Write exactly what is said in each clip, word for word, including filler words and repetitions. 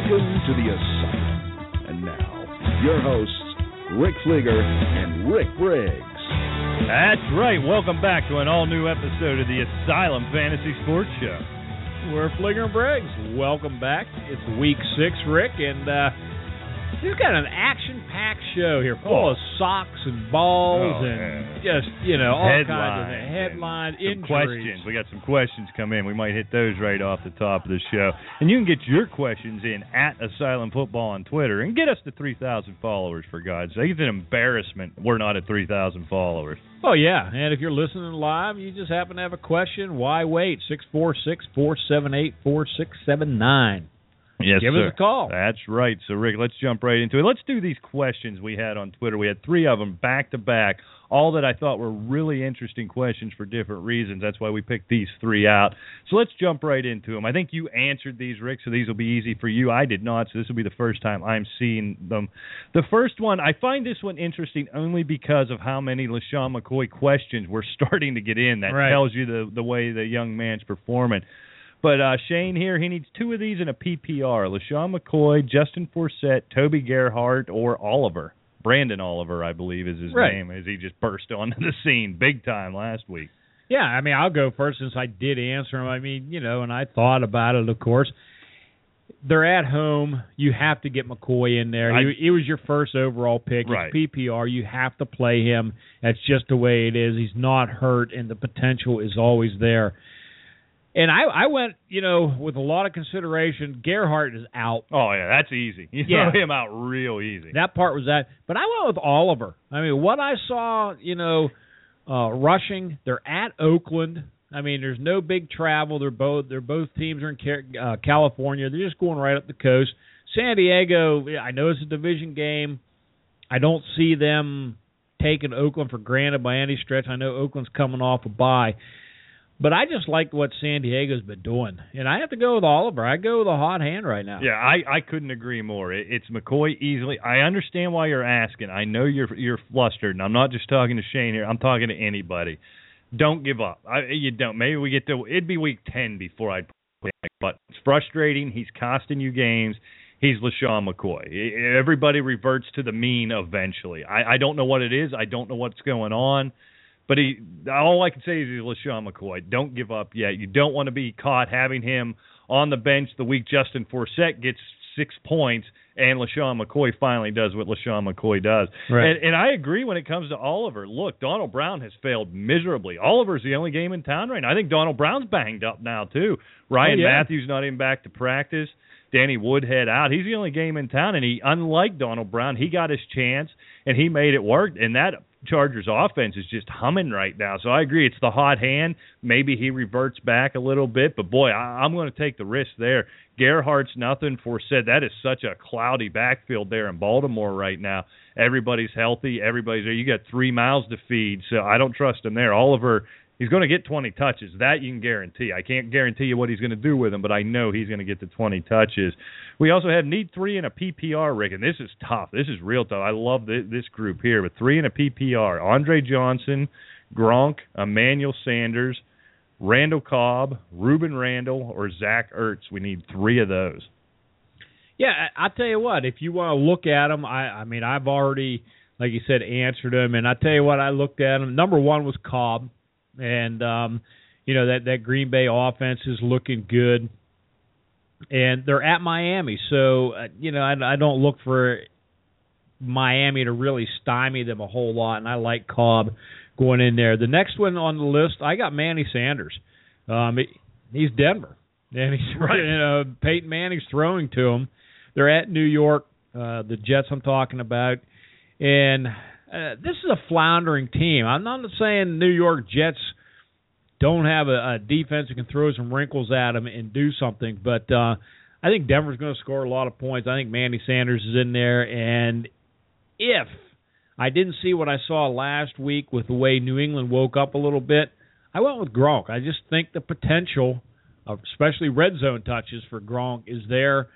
Welcome to the Asylum. And now, your hosts, Rick Fleeger and Rick Briggs. That's right. Welcome back to an all-new episode of the Asylum Fantasy Sports Show. We're Fleeger and Briggs. Welcome back. It's week six, Rick, and uh, we've got an action-packed show here, full oh. of socks and balls oh, and man. just, you know, all headlines kinds of headline injuries. Questions. We got some questions come in. We might hit those right off the top of the show. And you can get your questions in at Asylum Football on Twitter and get us to three thousand followers, for God's sake. It's an embarrassment we're not at three thousand followers. Oh, yeah. And if you're listening live, you just happen to have a question, why wait? six four six, four seven eight, four six seven nine. Yes, Give sir. us a call. That's right. So, Rick, let's jump right into it. Let's do these questions we had on Twitter. We had three of them back-to-back, all that I thought were really interesting questions for different reasons. That's why we picked these three out. So let's jump right into them. I think you answered these, Rick, so these will be easy for you. I did not, so this will be the first time I'm seeing them. The first one, I find this one interesting only because of how many LeSean McCoy questions we're starting to get in. That right. tells you the, the way the young man's performing. But uh, Shane here, he needs two of these in a P P R. LeSean McCoy, Justin Forsett, Toby Gerhart, or Oliver. Brandon Oliver, I believe, is his right. name, as he just burst onto the scene big time last week. Yeah, I mean, I'll go first since I did answer him. I mean, you know, and I thought about it, of course. They're at home. You have to get McCoy in there. I, he, he was your first overall pick. Right. It's P P R. You have to play him. That's just the way it is. He's not hurt, and the potential is always there. And I, I went, you know, with a lot of consideration. Gerhart is out. Oh, yeah, that's easy. You yeah. throw him out real easy. That part was that. But I went with Oliver. I mean, what I saw, you know, uh, rushing, they're at Oakland. I mean, there's no big travel. They're both they're both teams are in uh, California. They're just going right up the coast. San Diego, I know it's a division game. I don't see them taking Oakland for granted by any stretch. I know Oakland's coming off a bye. But I just like what San Diego's been doing. And I have to go with Oliver. I go with a hot hand right now. Yeah, I, I couldn't agree more. It, it's McCoy easily. I understand why you're asking. I know you're you're flustered, and I'm not just talking to Shane here. I'm talking to anybody. Don't give up. I, you don't. Maybe we get to – it'd be week ten before I'd play. But it's frustrating. He's costing you games. He's LeSean McCoy. Everybody reverts to the mean eventually. I, I don't know what it is. I don't know what's going on. But he, all I can say is he's LeSean McCoy. Don't give up yet. You don't want to be caught having him on the bench the week Justin Forsett gets six points and LeSean McCoy finally does what LeSean McCoy does. Right. And, and I agree when it comes to Oliver. Look, Donald Brown has failed miserably. Oliver's the only game in town right now. I think Donald Brown's banged up now, too. Ryan oh, yeah. Matthews not even back to practice. Danny Woodhead out. He's the only game in town, and he, unlike Donald Brown, he got his chance, and he made it work, and that Chargers offense is just humming right now. So I agree, it's the hot hand. Maybe he reverts back a little bit, but boy, I, I'm going to take the risk there. Gerhart's nothing. Forsett, that is such a cloudy backfield there in Baltimore right now. Everybody's healthy. Everybody's there. You got three mouths to feed, so I don't trust him there. Oliver, he's going to get twenty touches. That you can guarantee. I can't guarantee you what he's going to do with them, but I know he's going to get the twenty touches. We also have need three in a P P R, Rick, and this is tough. This is real tough. I love this, this group here, but three in a P P R. Andre Johnson, Gronk, Emmanuel Sanders, Randall Cobb, Ruben Randall, or Zach Ertz. We need three of those. Yeah, I, I tell you what, if you want to look at them, I, I mean, I've already, like you said, answered them, and I tell you what, I looked at them. Number one was Cobb. And, um, you know, that, that Green Bay offense is looking good. And they're at Miami. So, uh, you know, I, I don't look for Miami to really stymie them a whole lot. And I like Cobb going in there. The next one on the list, I got Manny Sanders. Um, it, he's Denver. And he's right. You know, Peyton Manning's throwing to him. They're at New York, uh, the Jets I'm talking about. And Uh, this is a floundering team. I'm not saying New York Jets don't have a, a defense that can throw some wrinkles at them and do something, but uh, I think Denver's going to score a lot of points. I think Manny Sanders is in there, and if I didn't see what I saw last week with the way New England woke up a little bit, I went with Gronk. I just think the potential, of especially red zone touches for Gronk, is there.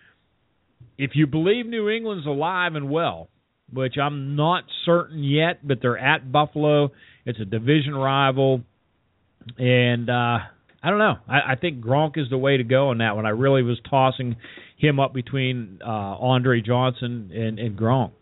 If you believe New England's alive and well, which I'm not certain yet, but they're at Buffalo. It's a division rival. And uh, I don't know. I, I think Gronk is the way to go on that one. I really was tossing him up between uh, Andre Johnson and, and Gronk.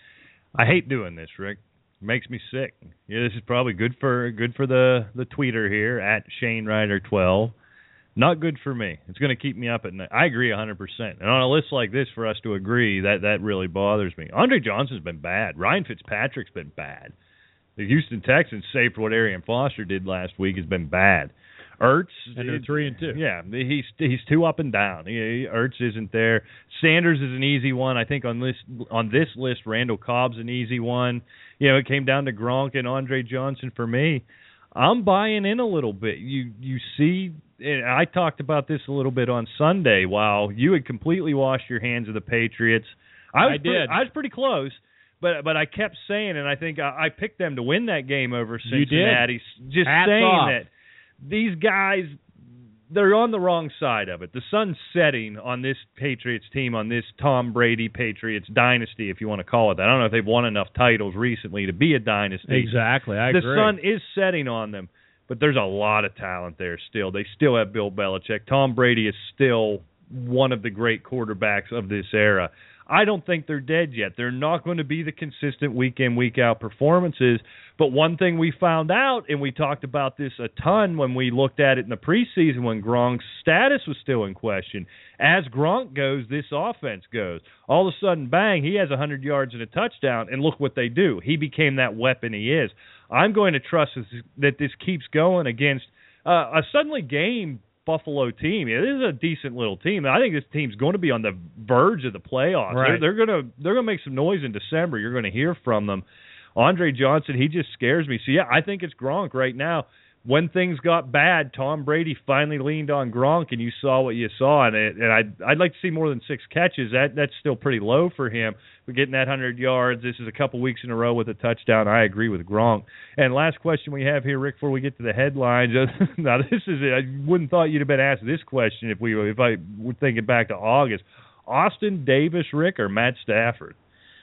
I hate doing this, Rick. It makes me sick. Yeah, this is probably good for good for the, the tweeter here at Shane Ryder twelve. Not good for me. It's going to keep me up at night. I agree one hundred percent. And on a list like this, for us to agree, that, that really bothers me. Andre Johnson's been bad. Ryan Fitzpatrick's been bad. The Houston Texans, save for what Arian Foster did last week, has been bad. Ertz, and they're three and two. Yeah, he's he's too up and down. He, Ertz isn't there. Sanders is an easy one. I think on this on this list, Randall Cobb's an easy one. You know, it came down to Gronk and Andre Johnson for me. I'm buying in a little bit. You you see, and I talked about this a little bit on Sunday. While you had completely washed your hands of the Patriots, I, was I pretty, did. I was pretty close. But but I kept saying, and I think I, I picked them to win that game over Cincinnati. You did. Just Hats saying off. that these guys, they're on the wrong side of it. The sun's setting on this Patriots team, on this Tom Brady Patriots dynasty, if you want to call it that. I don't know if they've won enough titles recently to be a dynasty. Exactly, I the agree. The sun is setting on them, but there's a lot of talent there still. They still have Bill Belichick. Tom Brady is still one of the great quarterbacks of this era. I don't think they're dead yet. They're not going to be the consistent week in, week out performances. But one thing we found out, and we talked about this a ton when we looked at it in the preseason when Gronk's status was still in question. As Gronk goes, this offense goes. All of a sudden, bang, he has one hundred yards and a touchdown, and look what they do. He became that weapon he is. I'm going to trust this, that this keeps going against uh, a suddenly game Buffalo team. Yeah, this is a decent little team. I think this team's going to be on the verge of the playoffs. Right. They're, they're going to they're going to make some noise in December. You're going to hear from them. Andre Johnson, he just scares me. So yeah, I think it's Gronk right now. When things got bad, Tom Brady finally leaned on Gronk, and you saw what you saw. And, it, and I'd I'd like to see more than six catches. That that's still pretty low for him. But getting that one hundred yards, this is a couple weeks in a row with a touchdown. I agree with Gronk. And last question we have here, Rick, before we get to the headlines. Now this is I wouldn't thought you'd have been asked this question if we if I were thinking back to August. Austin Davis, Rick, or Matt Stafford?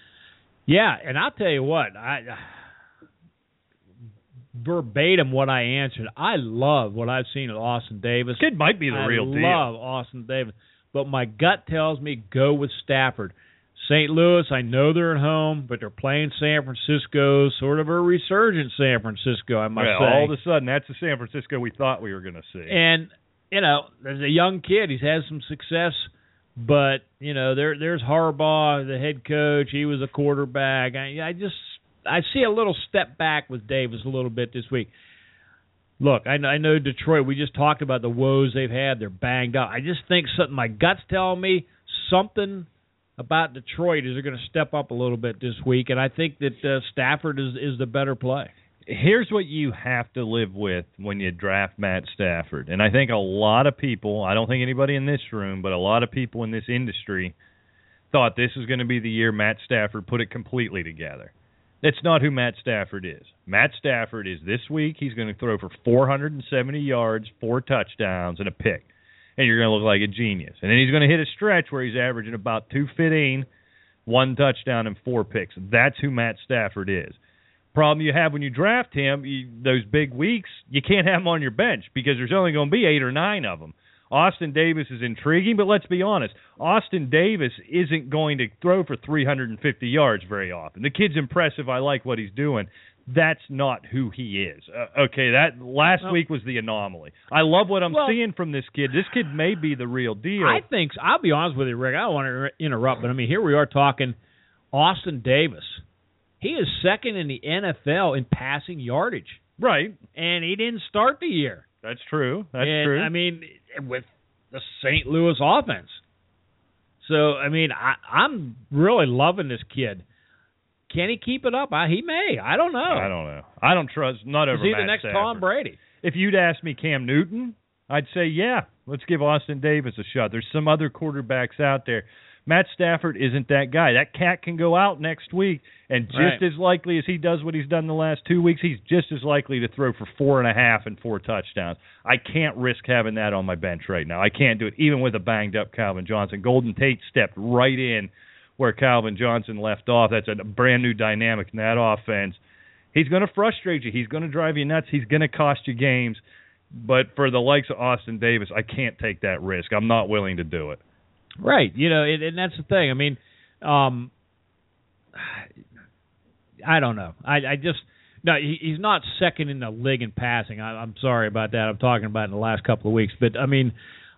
Yeah, and I'll tell you what, I. verbatim what I answered. I love what I've seen of Austin Davis. Kid might be the I real deal. I love Austin Davis. But my gut tells me go with Stafford. Saint Louis, I know they're at home, but they're playing San Francisco, sort of a resurgent San Francisco, I must yeah, say. All of a sudden, that's the San Francisco we thought we were going to see. And, you know, there's a young kid. He's had some success, but, you know, there there's Harbaugh, the head coach. He was a quarterback. I, I just I see a little step back with Davis a little bit this week. Look, I know, I know Detroit, we just talked about the woes they've had. They're banged up. I just think something, my gut's telling me something about Detroit is they're going to step up a little bit this week, and I think that uh, Stafford is, is the better play. Here's what you have to live with when you draft Matt Stafford. And I think a lot of people, I don't think anybody in this room, but a lot of people in this industry thought this was going to be the year Matt Stafford put it completely together. That's not who Matt Stafford is. Matt Stafford is this week, he's going to throw for four hundred seventy yards, four touchdowns, and a pick. And you're going to look like a genius. And then he's going to hit a stretch where he's averaging about two fifteen, one touchdown, and four picks. That's who Matt Stafford is. Problem you have when you draft him, you, those big weeks, you can't have him on your bench because there's only going to be eight or nine of them. Austin Davis is intriguing, but let's be honest. Austin Davis isn't going to throw for three hundred fifty yards very often. The kid's impressive. I like what he's doing. That's not who he is. Uh, okay, that last well, week was the anomaly. I love what I'm well, seeing from this kid. This kid may be the real deal. I think, I'll be honest with you, Rick, I don't want to interrupt, but I mean, here we are talking Austin Davis. He is second in the N F L in passing yardage. Right. And he didn't start the year. That's true. That's and, true. I mean, with the Saint Louis offense. So, I mean, I, I'm really loving this kid. Can he keep it up? I, he may. I don't know. I don't know. I don't trust. Not over Is he Matt the next Stafford. Tom Brady? If you'd asked me Cam Newton, I'd say, yeah, let's give Austin Davis a shot. There's some other quarterbacks out there. Matt Stafford isn't that guy. That cat can go out next week, and just right. as likely as he does what he's done the last two weeks, he's just as likely to throw for four and a half and four touchdowns. I can't risk having that on my bench right now. I can't do it, even with a banged-up Calvin Johnson. Golden Tate stepped right in where Calvin Johnson left off. That's a brand-new dynamic in that offense. He's going to frustrate you. He's going to drive you nuts. He's going to cost you games. But for the likes of Austin Davis, I can't take that risk. I'm not willing to do it. Right. You know, and, and that's the thing. I mean, um, I don't know. I, I just no. He, he's not second in the league in passing. I, I'm sorry about that. I'm talking about in the last couple of weeks, but I mean,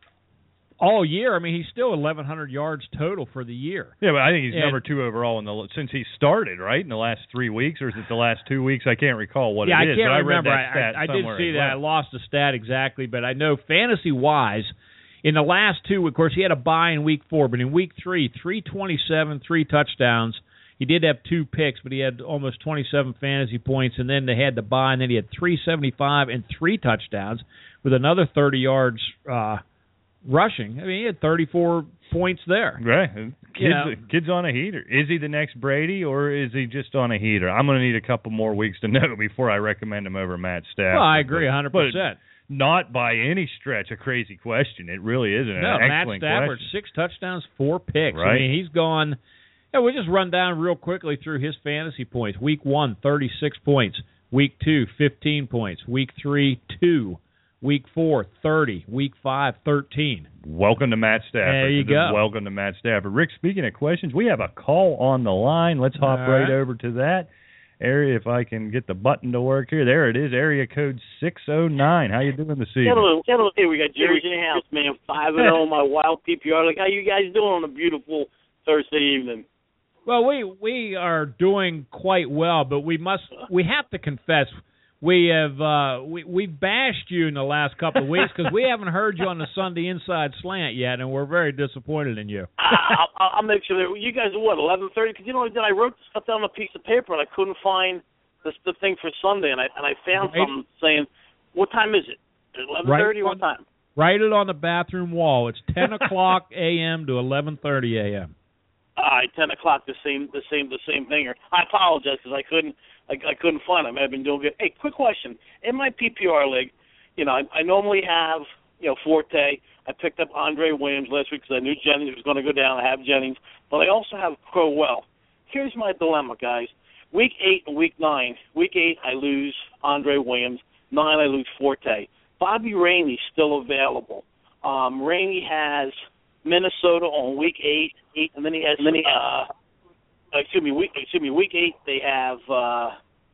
all year. I mean, he's still eleven hundred yards total for the year. Yeah, but I think he's and, number two overall in the since he started, right, in the last three weeks, or is it the last two weeks? I can't recall what yeah, it is. I can't but remember. I, read that stat I, I, I did see that. well. I lost the stat exactly, but I know fantasy wise. In the last two, of course, he had a bye in week four, but in week three, three twenty-seven, three touchdowns. He did have two picks, but he had almost twenty-seven fantasy points, and then they had the bye, and then he had three seventy-five and three touchdowns with another thirty yards uh, rushing. I mean, he had thirty-four points there. Right. Kid's, you know, kid's on a heater. Is he the next Brady, or is he just on a heater? I'm going to need a couple more weeks to know before I recommend him over Matt Stafford. Well, I agree one hundred percent. Not by any stretch a crazy question. It really isn't. No, an Matt excellent Stafford, question. six touchdowns, four picks. Right. I mean, he's gone. Yeah, we'll just run down real quickly through his fantasy points. Week one, thirty-six points. Week two, fifteen points. Week three, two. Week four, thirty. Week five, thirteen. Welcome to Matt Stafford. There you go. Welcome to Matt Stafford. Rick, speaking of questions, we have a call on the line. Let's hop All right. right over to that area if I can get the button to work here. There it is, area code six oh nine. How you doing this evening? Hello, hello. Hey, we got Jerry in the house, man. five and oh, my wild P P R. Like, how you guys doing on a beautiful Thursday evening? Well, we we are doing quite well, but we must we have to confess we have uh, we we bashed you in the last couple of weeks because we haven't heard you on the Sunday Inside Slant yet, and we're very disappointed in you. I, I'll, I'll make sure that you guys are what eleven thirty. Because you know what I did? I wrote stuff down on a piece of paper and I couldn't find the the thing for Sunday, and I and I found right. something saying, "What time is it? Eleven thirty? Right what time?" Write it on the bathroom wall. It's ten o'clock a.m. to eleven thirty a.m. All right, ten o'clock. The same, the same, the same thing. I apologize because I couldn't, I, I couldn't find them. I've been doing good. Hey, quick question. In my P P R league, you know, I, I normally have, you know, Forte. I picked up Andre Williams last week because I knew Jennings was going to go down. I have Jennings, but I also have Crowell. Here's my dilemma, guys. Week eight and week nine. Week eight, I lose Andre Williams. Nine, I lose Forte. Bobby Rainey's still available. Um, Rainey has Minnesota on week eight, eight, and then he has, and then he, uh, excuse me, week, excuse me, week eight. They have. Uh,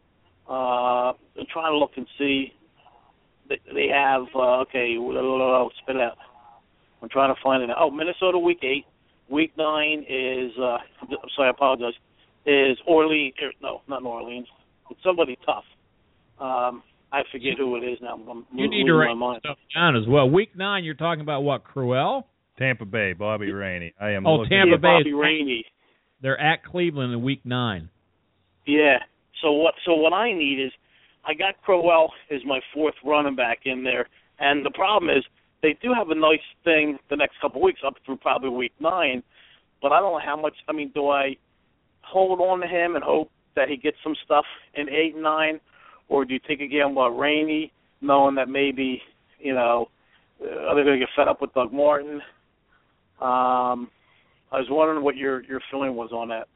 uh, I'm trying to look and see. They, they have. Uh, okay, spit it out. I'm trying to find it. Oh, Minnesota week eight. Week nine is. Uh, I'm sorry, I apologize. Is Orleans? No, not New Orleans. It's somebody tough. Um, I forget who it is now. I'm you need to write stuff down as well. Week nine, you're talking about what? Crowell? Tampa Bay, Bobby Rainey. I am. Oh, looking Tampa at Bay. Bobby Rainey. They're at Cleveland in week nine. Yeah. So what? So what I need is, I got Crowell as my fourth running back in there, and the problem is they do have a nice thing the next couple of weeks up through probably week nine, but I don't know how much. I mean, do I hold on to him and hope that he gets some stuff in eight and nine, or do you take a gamble on Rainey, knowing that maybe you know uh, are they going to get fed up with Doug Martin? Um, I was wondering what your your feeling was on that.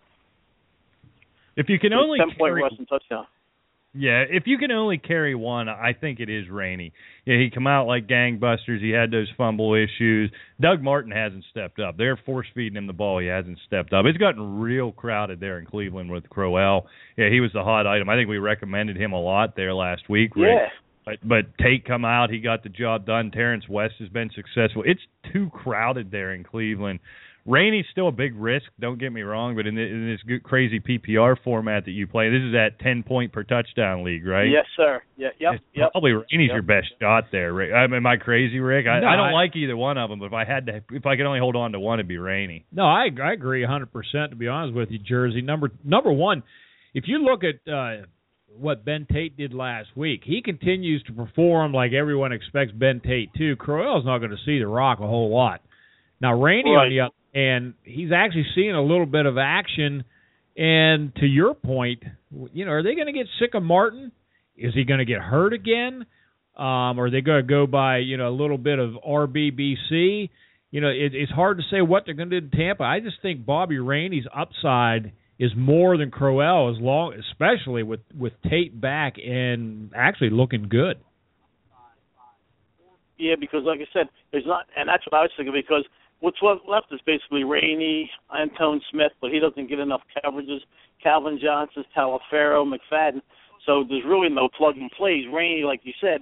If you can only ten point carry, rushing touchdown. Yeah, if you can only carry one, I think it is Rainey. Yeah, he come out like gangbusters. He had those fumble issues. Doug Martin hasn't stepped up. They're force feeding him the ball. He hasn't stepped up. It's gotten real crowded there in Cleveland with Crowell. Yeah, he was the hot item. I think we recommended him a lot there last week. Rick. Yeah. But, but Tate come out, he got the job done. Terrence West has been successful. It's too crowded there in Cleveland. Rainey's still a big risk, don't get me wrong, but in, the, in this good, crazy P P R format that you play, this is that ten point per touchdown league, right? Yes, sir. Yeah, yep, it's yep. Probably Rainey's yep. your best shot there, Rick. I mean, am I crazy, Rick? I, No, I don't I, like either one of them, but if I had to, if I could only hold on to one, it'd be Rainey. No, I I agree one hundred percent, to be honest with you, Jersey. Number number one, if you look at uh, what Ben Tate did last week, he continues to perform like everyone expects Ben Tate to. Crowell's not going to see the rock a whole lot. Now, Rainey right. on the other and he's actually seeing a little bit of action. And to your point, you know, are they going to get sick of Martin? Is he going to get hurt again? Um, are they going to go by, you know, a little bit of R B B C? You know, it, it's hard to say what they're going to do in Tampa. I just think Bobby Rainey's upside is more than Crowell, as long, especially with, with Tate back and actually looking good. Yeah, because like I said, there's not, and that's what I was thinking, because what's left is basically Rainey, Antone Smith, but he doesn't get enough coverages. Calvin Johnson, Talaferro, McFadden. So there's really no plug and plays. Rainey, like you said,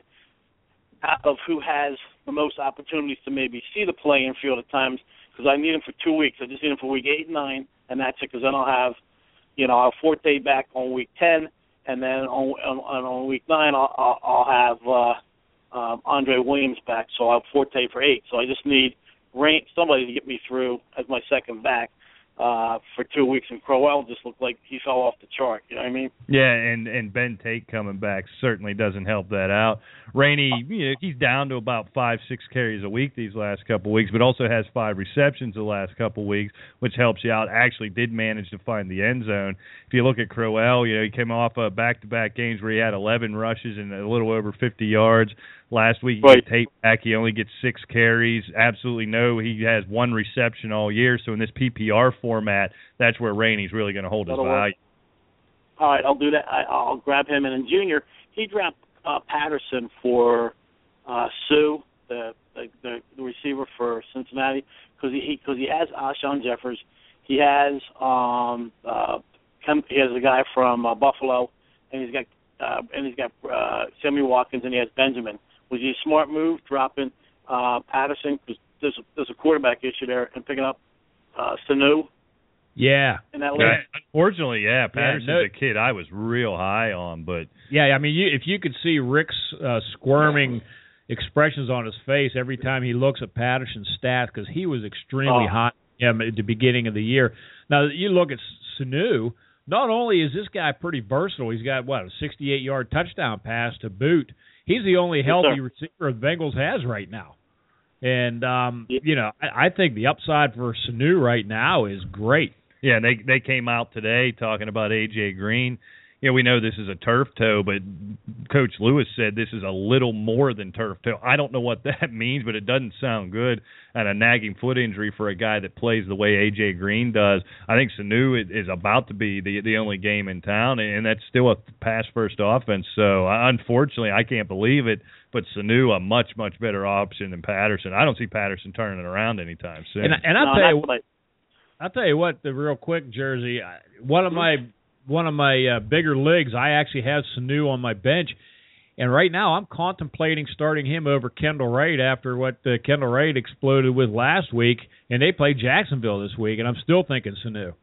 out of who has the most opportunities to maybe see the playing field at times, because I need him for two weeks. I just need him for week eight and nine, and that's it. Because then I'll have, you know, I'll have Forte back on week ten, and then on on, on week nine I'll, I'll, I'll have uh, um, Andre Williams back. So I'll have Forte for eight. So I just need Rain, somebody to get me through as my second back uh, for two weeks. And Crowell just looked like he fell off the chart. You know what I mean? Yeah, and, and Ben Tate coming back certainly doesn't help that out. Rainey, you know, he's down to about five, six carries a week these last couple of weeks, but also has five receptions the last couple of weeks, which helps you out. Actually did manage to find the end zone. If you look at Crowell, you know, he came off uh, back-to-back games where he had eleven rushes and a little over fifty yards. Last week, right. he Tate back. He only gets six carries. Absolutely no. He has one reception all year. So in this P P R format, that's where Rainey's really going to hold That'll his value. Work. All right, I'll do that. I, I'll grab him. And in Junior, he dropped uh, Patterson for uh, Sue, the, the the the receiver for Cincinnati, because he because he, he has Alshon Jeffers. He has um uh he has a guy from uh, Buffalo, and he's got uh, and he's got uh, Sammy Watkins, and he has Benjamin. Was he a smart move dropping uh, Patterson? Because there's a, there's a quarterback issue there, and picking up uh, Sanu. Yeah. In that yeah. league. Unfortunately, yeah, Patterson's yeah, no, a kid I was real high on, but yeah, I mean, you, if you could see Rick's uh, squirming expressions on his face every time he looks at Patterson's stats, because he was extremely oh. high um, at the beginning of the year. Now you look at Sanu. Not only is this guy pretty versatile, he's got what a sixty-eight yard touchdown pass to boot. He's the only healthy yes, receiver the Bengals has right now. And, um, you know, I, I think the upside for Sanu right now is great. Yeah, they they came out today talking about A J Green. Yeah, we know this is a turf toe, but Coach Lewis said this is a little more than turf toe. I don't know what that means, but it doesn't sound good. And a nagging foot injury for a guy that plays the way A J Green does. I think Sanu is about to be the the only game in town, and that's still a pass-first offense. So, unfortunately, I can't believe it, but Sanu a much, much better option than Patterson. I don't see Patterson turning it around anytime soon. And, and I'll, no, tell you, what, I'll tell you what, the real quick, Jersey, one of my – one of my uh, bigger leagues, I actually have Sanu on my bench, and right now I'm contemplating starting him over Kendall Wright after what uh, Kendall Wright exploded with last week, and they play Jacksonville this week, and I'm still thinking Sanu.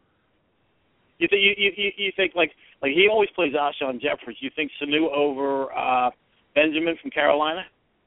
You think you, you you think like like he always plays Alshon Jeffers? You think Sanu over uh, Benjamin from Carolina?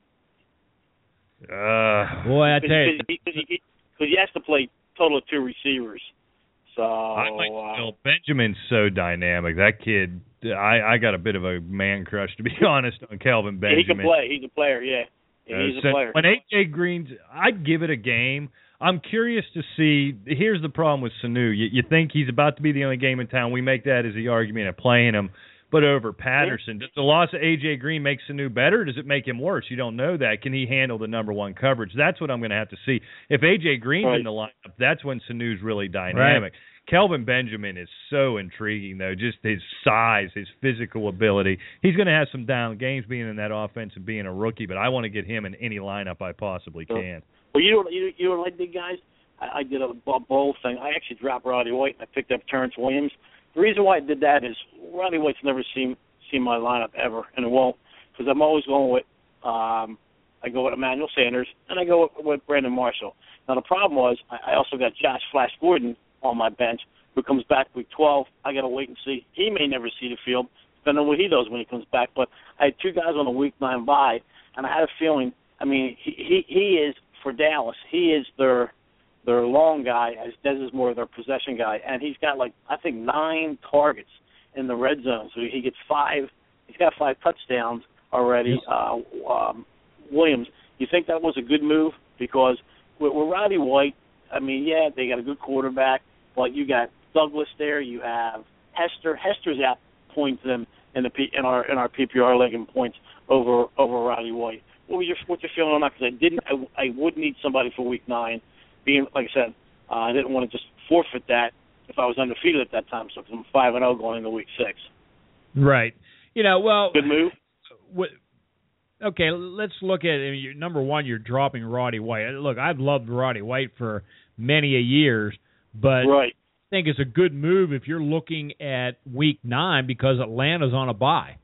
Uh, Boy, I tell you, because he, he, he has to play total of two receivers. So I might uh, still, Benjamin's so dynamic. That kid, I, I got a bit of a man crush, to be honest, on Kelvin Benjamin. He can play. He's a player, yeah. yeah uh, he's so a player. When A J Green's, I'd give it a game. I'm curious to see. Here's the problem with Sanu. You, you think he's about to be the only game in town. We make that as the argument of playing him. But over Patterson, does the loss of A J Green make Sanu better, or does it make him worse? You don't know that. Can he handle the number one coverage? That's what I'm going to have to see. If A J Green's right. in the lineup, that's when Sanu's really dynamic. Right. Kelvin Benjamin is so intriguing, though, just his size, his physical ability. He's going to have some down games being in that offense and being a rookie, but I want to get him in any lineup I possibly can. Well, you know, you, you know what I did, guys? I, I did a bowl thing. I actually dropped Roddy White, and I picked up Terrence Williams. The reason why I did that is Roddy White's never seen seen my lineup ever, and it won't, because I'm always going with um, I go with Emmanuel Sanders, and I go with, with Brandon Marshall. Now, the problem was I, I also got Josh Flash Gordon on my bench, who comes back week twelve. I got to wait and see. He may never see the field, depending on what he does when he comes back. But I had two guys on a week nine bye, and I had a feeling, I mean, he he, he is, for Dallas, he is their their long guy, as Dez is more their possession guy, and he's got like I think nine targets in the red zone, so he gets five. He's got five touchdowns already. Yes. Uh, um, Williams, you think that was a good move? Because with, with Roddy White, I mean, yeah, they got a good quarterback, but you got Douglas there. You have Hester. Hester's out points them in the P, in our in our P P R league in points over over Roddy White. What was your what's your feeling on that? Because I didn't, I, I would need somebody for week nine. Being like I said, uh, I didn't want to just forfeit that if I was undefeated at that time. So I'm five and zero going into week six. Right. You know, well, good move. What, okay, let's look at it. Number one, you're dropping Roddy White. Look, I've loved Roddy White for many a years, but right. I think it's a good move if you're looking at week nine because Atlanta's on a bye.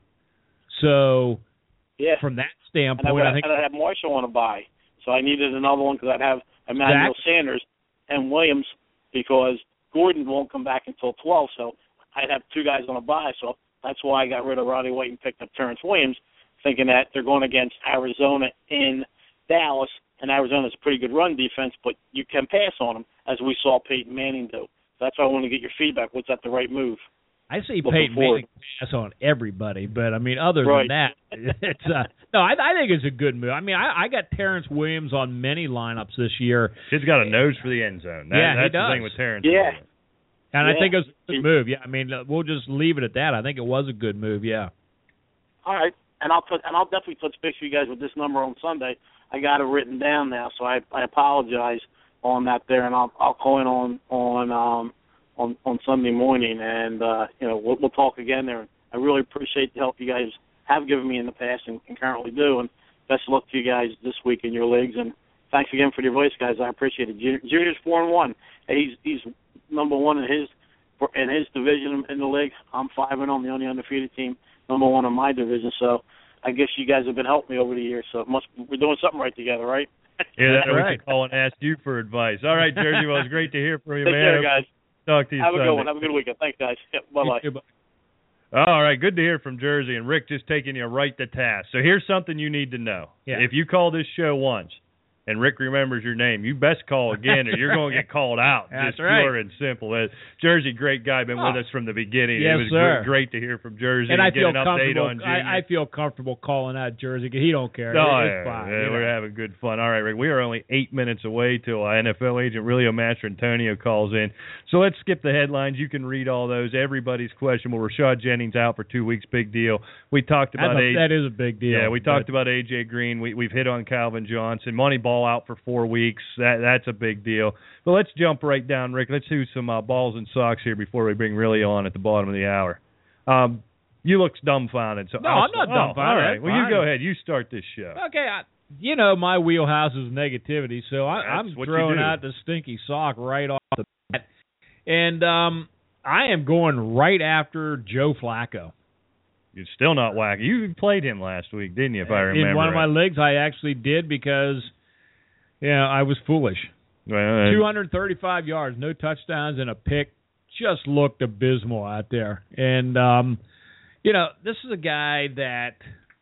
So yeah. from that standpoint, and I, would, I think and I have Marshall on a bye, so I needed another one because I'd have Emmanuel Zach? Sanders and Williams because Gordon won't come back until twelve, so I'd have two guys on a bye. So that's why I got rid of Roddy White and picked up Terrence Williams, thinking that they're going against Arizona in Dallas, and Arizona's a pretty good run defense, but you can pass on them, as we saw Peyton Manning do. That's why I want to get your feedback. Was that the right move? I see Looking Peyton forward. Manning pass on everybody, but I mean, other Right. than that, it's uh, no. I, I think it's a good move. I mean, I, I got Terrence Williams on many lineups this year. Kid's got a nose for the end zone. That, Yeah, he that's the does. thing with Terrence. Yeah. Williams. And Yeah. I think it was a good move. Yeah, I mean, uh, we'll just leave it at that. I think it was a good move. Yeah. All right, and I'll put and I'll definitely touch base with you guys with this number on Sunday. I got it written down now, so I I apologize on that there, and I'll I'll call in on on um on on Sunday morning, and uh, you know we'll, we'll talk again there. I really appreciate the help you guys have given me in the past and, and currently do, and best of luck to you guys this week in your leagues, and thanks again for your voice, guys. I appreciate it. Junior, Junior's four and one. He's he's number one in his in his division in the league. I'm five and on the only undefeated team, number one in my division. So I guess you guys have been helping me over the years. So it must we're doing something right together, right? Yeah, that right. we could call and ask you for advice. All right, Jersey. Well, it's great to hear from you, Take man. care, guys. Talk to you Have Sunday. a good one. Have a good weekend. Thanks, guys. Yep, bye-bye. You too, bud. All right, good to hear from Jersey, and Rick just taking you right to task. So here's something you need to know. Yeah. If you call this show once and Rick remembers your name, you best call again or you're going to get called out. That's just right. pure and simple. Uh, Jersey, great guy, been Oh. with us from the beginning. Yes, it was sir. great, great to hear from Jersey And I get feel an update comfortable. on Junior. I, I feel comfortable calling out Jersey because he don't care. Oh, it's yeah, fine. yeah, you we're know. having good fun. All right, Rick, we are only eight minutes away till our N F L agent, Relio Mastrantonio, calls in. So let's skip the headlines. You can read all those. Everybody's questionable. Rashad Jennings out for two weeks, big deal. We talked about That's a- A J. that is a big deal. Yeah, we but- talked about A J Green. We, we've hit on Calvin Johnson. Moneyball out for four weeks. That That's a big deal. But let's jump right down, Rick. Let's do some uh, balls and socks here before we bring Relio on at the bottom of the hour. Um, you look dumbfounded. So No, I'll I'm not oh, dumbfounded. All right, That's well, you fine. go ahead. You start this show. Okay, I, you know my wheelhouse is negativity, so I, That's I'm what you throwing do. out the stinky sock right off the bat, and um, I am going right after Joe Flacco. You're still not wacky. You played him last week, didn't you, if I remember In one right? of my leagues, I actually did because, yeah, I was foolish. Well, uh, two hundred thirty-five yards, no touchdowns, and a pick. Just looked abysmal out there. And, um, you know, this is a guy that,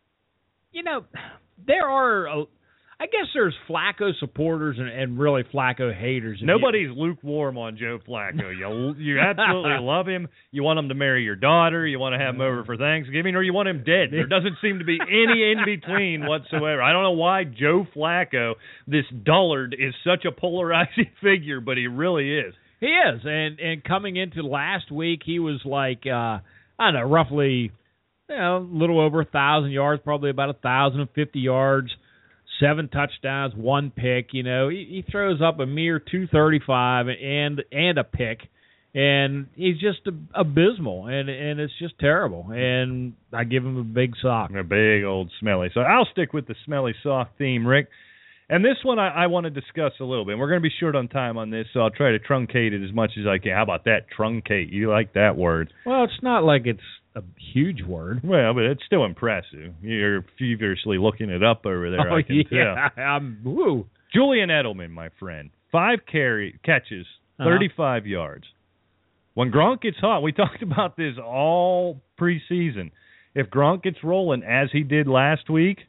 you know, there are, a, I guess there's Flacco supporters and, and really Flacco haters. Nobody's lukewarm on Joe Flacco. You you absolutely love him. You want him to marry your daughter. You want to have him over for Thanksgiving, or you want him dead. There doesn't seem to be any in between whatsoever. I don't know why Joe Flacco, this dullard, is such a polarizing figure, but he really is. He is. And, and coming into last week, he was like, uh, I don't know, roughly, you know, a little over one thousand yards, probably about one thousand fifty yards. Seven touchdowns, one pick. You know, he, he throws up a mere two thirty-five and and a pick, and he's just abysmal, and and it's just terrible. And I give him a big sock. A big old smelly. So I'll stick with the smelly sock theme, Rick. And this one I, I want to discuss a little bit. We're going to be short on time on this, so I'll try to truncate it as much as I can. How about that, truncate? You like that word? Well, it's not like it's a huge word. Well, but it's still impressive. You're feverishly looking it up over there, Oh, I can yeah. tell. I'm, woo. Julian Edelman, my friend, five carry catches, Uh-huh. thirty-five yards. When Gronk gets hot, we talked about this all preseason. If Gronk gets rolling, as he did last week,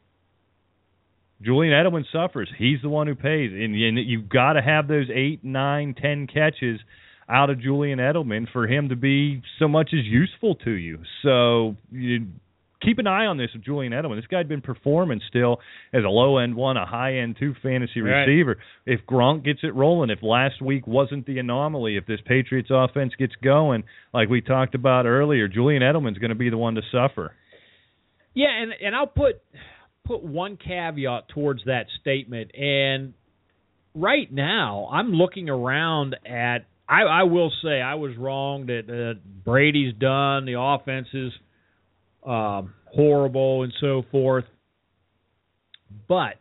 Julian Edelman suffers. He's the one who pays. And, and you've got to have those eight, nine, ten catches out of Julian Edelman for him to be so much as useful to you. So you keep an eye on this with Julian Edelman. This guy had been performing still as a low-end one, a high-end two fantasy Right. receiver. If Gronk gets it rolling, if last week wasn't the anomaly, if this Patriots offense gets going, like we talked about earlier, Julian Edelman's going to be the one to suffer. Yeah, and and I'll put put one caveat towards that statement. And right now, I'm looking around at. I, I will say I was wrong that uh, Brady's done, the offense is um, horrible, and so forth. But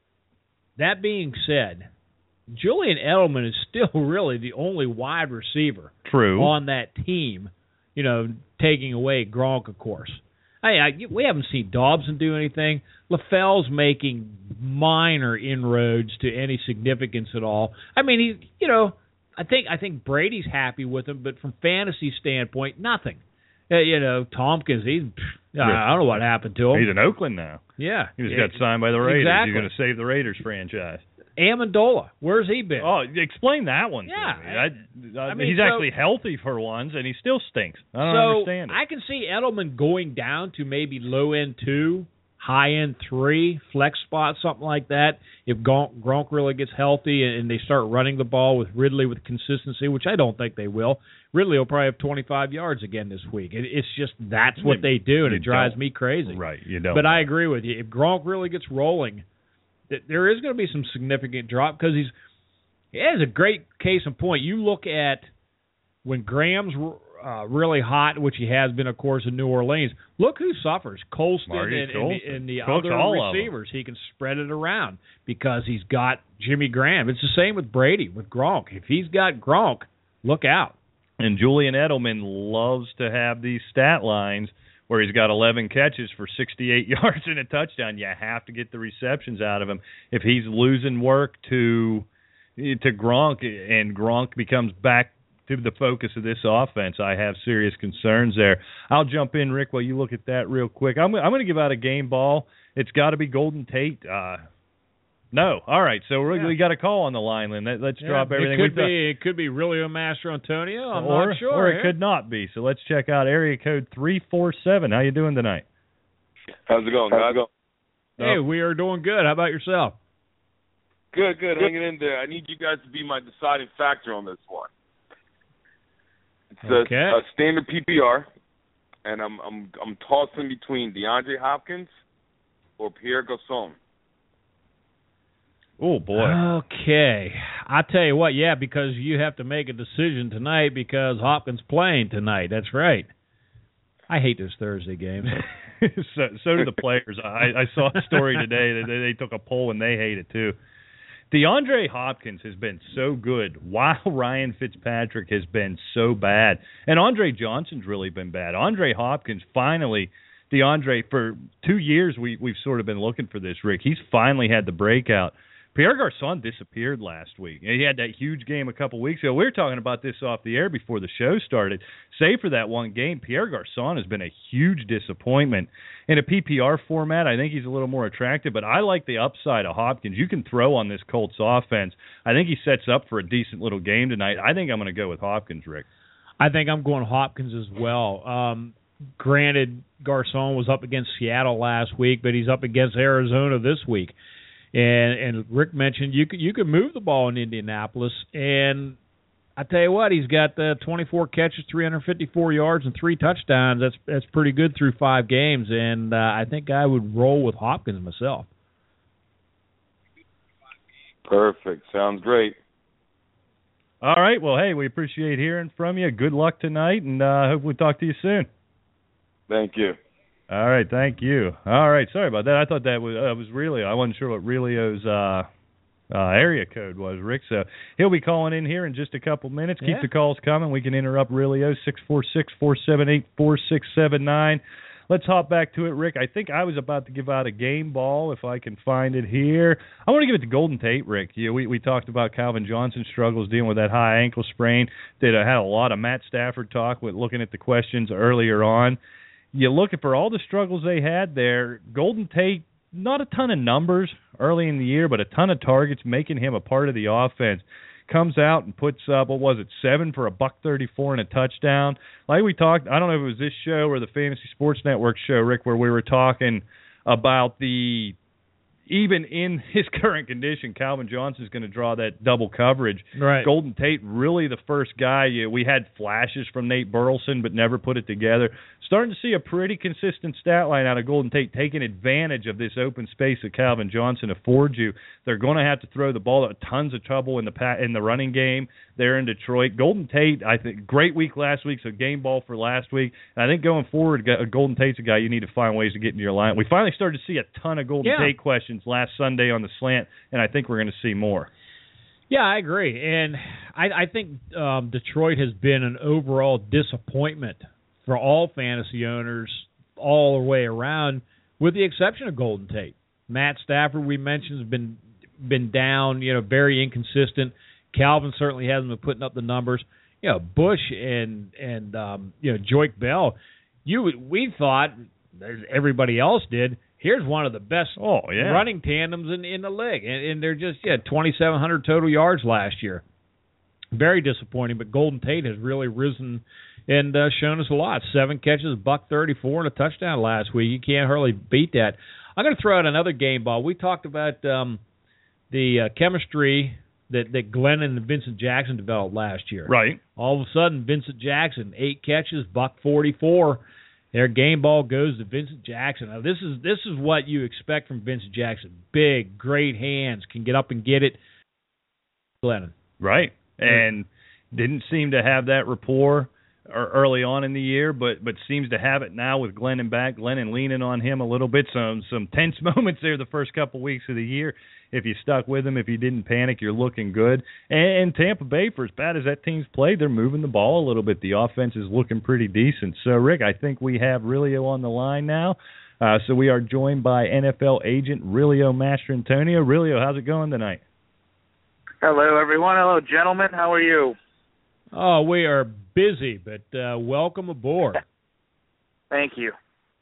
that being said, Julian Edelman is still really the only wide receiver True. on that team, you know, taking away Gronk, of course. Hey, I, we haven't seen Dobson do anything. LaFell's making minor inroads to any significance at all. I mean, he, you know, I think I think Brady's happy with him, but from fantasy standpoint, nothing. Uh, you know, Tompkins, he's I don't know what happened to him. He's in Oakland now. Yeah, He just yeah. got signed by the Raiders. Exactly. He's going to save the Raiders franchise. Amendola, where's he been? Oh, explain that one Yeah, to me. I, I, I mean, he's so- actually healthy for once, and he still stinks. I don't so understand it. I can see Edelman going down to maybe low end two, high end three, flex spot, something like that. If Gronk, Gronk really gets healthy and, and they start running the ball with Ridley with consistency, which I don't think they will. Ridley will probably have twenty-five yards again this week. It, it's just that's what they do, and You it drives don't. me crazy. Right, you don't. But I agree with you. If Gronk really gets rolling, th- there is going to be some significant drop because he's he has a great case in point. You look at when Graham's uh, really hot, which he has been, of course, in New Orleans. Look who suffers: Colston Marty and, and Colston. the, and the Cooks other all of them. receivers. He can spread it around because he's got Jimmy Graham. It's the same with Brady, with Gronk. If he's got Gronk, look out. And Julian Edelman loves to have these stat lines where he's got eleven catches for sixty-eight yards and a touchdown. You have to get the receptions out of him. If he's losing work to to Gronk and Gronk becomes back to the focus of this offense, I have serious concerns there. I'll jump in, Rick, while you look at that real quick. I'm, I'm going to give out a game ball. It's got to be Golden Tate. Uh, no. All right, so we're, Yeah. we got a call on the line, Lynn. Let's Yeah, drop everything. It We've could done- be. It could be Rilio Mastro Antonio. I'm or, not sure. Or it yeah. could not be. So let's check out area code three four seven. How you doing tonight? How's it going, guys? Hey, we are doing good. How about yourself? Good, good. Hanging in there. I need you guys to be my deciding factor on this one. It's Okay. a, a standard P P R, and I'm I'm I'm tossing between DeAndre Hopkins or Pierre Garçon. Oh, boy. Okay. I tell you what, yeah, because you have to make a decision tonight because Hopkins playing tonight. That's right. I hate those Thursday games. so so do the players. I, I saw a story today that they, they took a poll and they hate it too. DeAndre Hopkins has been so good while Ryan Fitzpatrick has been so bad. And Andre Johnson's really been bad. Andre Hopkins finally, DeAndre, for two years we, we've sort of been looking for this, Rick. He's finally had the breakout. Pierre Garçon disappeared last week. He had that huge game a couple weeks ago. We were talking about this off the air before the show started. Save for that one game, Pierre Garçon has been a huge disappointment. In a P P R format, I think he's a little more attractive, but I like the upside of Hopkins. You can throw on this Colts offense. I think he sets up for a decent little game tonight. I think I'm going to go with Hopkins, Rick. I think I'm going Hopkins as well. Um, granted, Garçon was up against Seattle last week, but he's up against Arizona this week. And and Rick mentioned you could you could move the ball in Indianapolis, and I tell you what, he's got uh, twenty-four catches, three hundred fifty-four yards, and three touchdowns. That's that's pretty good through five games, and uh, I think I would roll with Hopkins myself. Perfect. Sounds great. All right. Well, hey, we appreciate hearing from you. Good luck tonight, and I uh, hope we talk to you soon. Thank you. All right, thank you. All right, sorry about that. I thought that was uh, was Relio. I wasn't sure what Relio's uh, uh, area code was, Rick. So he'll be calling in here in just a couple minutes. Keep Yeah. the calls coming. We can interrupt Relio, six four six, four seven eight, four six seven nine. Let's hop back to it, Rick. I think I was about to give out a game ball, if I can find it here. I want to give it to Golden Tate, Rick. Yeah, we, we talked about Calvin Johnson's struggles dealing with that high ankle sprain. That uh, had a lot of Matt Stafford talk with looking at the questions earlier on. You look at for all the struggles they had there, Golden Tate, not a ton of numbers early in the year, but a ton of targets, making him a part of the offense. Comes out and puts up, what was it, seven for a buck thirty-four and a touchdown. Like we talked, I don't know if it was this show or the Fantasy Sports Network show, Rick, where we were talking about the, even in his current condition, Calvin Johnson's going to draw that double coverage. Right. Golden Tate, really the first guy. Yeah, we had flashes from Nate Burleson, but never put it together. starting to see a pretty consistent stat line out of Golden Tate, taking advantage of this open space that Calvin Johnson affords you. They're going to have to throw the ball. Tons of trouble in the in the running game there in Detroit. Golden Tate, I think, great week last week, so game ball for last week. And I think going forward, Golden Tate's a guy you need to find ways to get into your line. We finally started to see a ton of Golden yeah. Tate questions last Sunday on the slant, and I think we're going to see more. Yeah, I agree. And I, I think um, Detroit has been an overall disappointment for all fantasy owners all the way around, with the exception of Golden Tate. Matt Stafford, we mentioned, has been been down, you know, very inconsistent. Calvin certainly hasn't been putting up the numbers. You know, Bush and and um, you know Joique Bell. You we thought, as everybody else did, here's one of the best oh, yeah. running tandems in, in the league, and, and they're just yeah twenty-seven hundred total yards last year. Very disappointing, but Golden Tate has really risen and uh, shown us a lot. Seven catches, buck thirty-four, and a touchdown last week. You can't hardly beat that. I'm going to throw out another game ball. We talked about um, the uh, chemistry that, that Glennon and Vincent Jackson developed last year. Right. All of a sudden, Vincent Jackson, eight catches, buck forty-four. Their game ball goes to Vincent Jackson. Now, this is this is what you expect from Vincent Jackson. Big, great hands, can get up and get it. Glennon. Right. And didn't seem to have that rapport early on in the year, but but seems to have it now with Glennon back. Glennon leaning on him a little bit. Some some tense moments there the first couple weeks of the year. If you stuck with him, if you didn't panic, you're looking good. And Tampa Bay, for as bad as that team's played, they're moving the ball a little bit. The offense is looking pretty decent. So, Rick, I think we have Rilio on the line now. Uh, so we are joined by N F L agent Rilio Mastrantonio. Rilio, how's it going tonight? Hello, everyone. Hello, gentlemen. How are you? Oh, we are busy, but uh, welcome aboard. Thank you.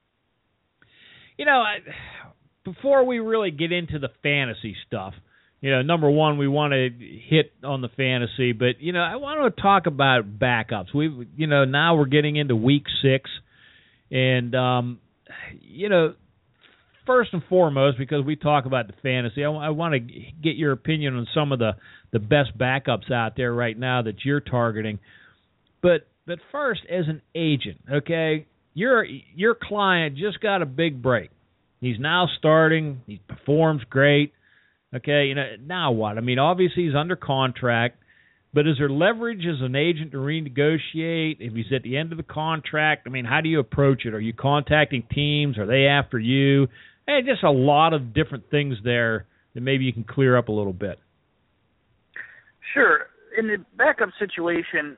You know, I, before we really get into the fantasy stuff, you know, number one, we want to hit on the fantasy, but, you know, I want to talk about backups. We, you know, now we're getting into week six, and, um, you know, first and foremost, because we talk about the fantasy, I, I want to get your opinion on some of the, the best backups out there right now that you're targeting. But but first, as an agent, okay, your your client just got a big break. He's now starting. He performs great. Okay, you know, now what? I mean, obviously he's under contract, but is there leverage as an agent to renegotiate if he's at the end of the contract? I mean, how do you approach it? Are you contacting teams? Are they after you? Hey, just a lot of different things there that maybe you can clear up a little bit. Sure. In the backup situation,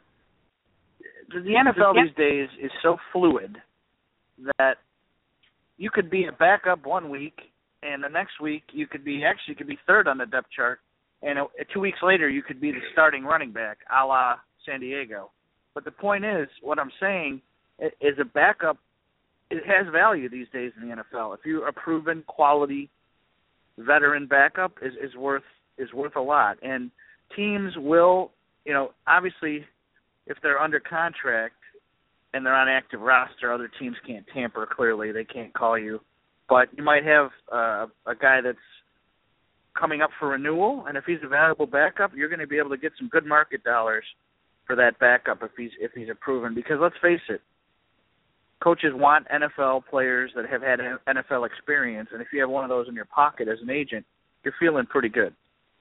the N F L these days is so fluid that you could be a backup one week, and the next week you could be actually could be third on the depth chart, and two weeks later you could be the starting running back, a la San Diego. But the point is, what I'm saying is a backup, it has value these days in the N F L. If you're a proven quality veteran backup, is is worth is worth a lot. And teams will, you know, obviously, if they're under contract and they're on active roster, other teams can't tamper. Clearly, they can't call you. But you might have uh, a guy that's coming up for renewal, and if he's a valuable backup, you're going to be able to get some good market dollars for that backup if he's if he's a proven. Because let's face it, coaches want N F L players that have had N F L experience, and if you have one of those in your pocket as an agent, you're feeling pretty good.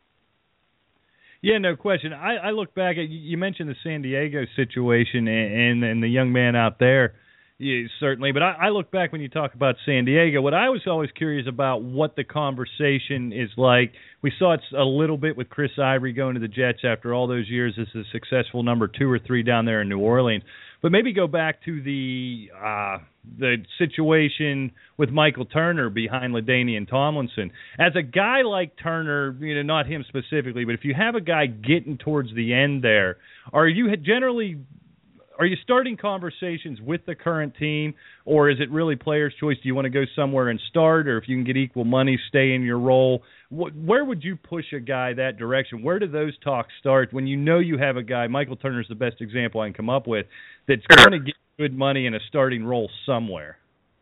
Yeah, no question. I, I look back at, you mentioned the San Diego situation and, and, and the young man out there, yeah, certainly. But I, I look back when you talk about San Diego, what I was always curious about what the conversation is like. We saw it a little bit with Chris Ivory going to the Jets after all those years as a successful number two or three down there in New Orleans. But maybe go back to the uh, the situation with Michael Turner behind LaDainian Tomlinson. As a guy like Turner, you know, not him specifically, but if you have a guy getting towards the end there, are you generally are you starting conversations with the current team, or is it really player's choice? Do you want to go somewhere and start, or if you can get equal money, stay in your role? Where would you push a guy that direction? Where do those talks start when you know you have a guy, Michael Turner's the best example I can come up with, that's Sure. going to get good money in a starting role somewhere?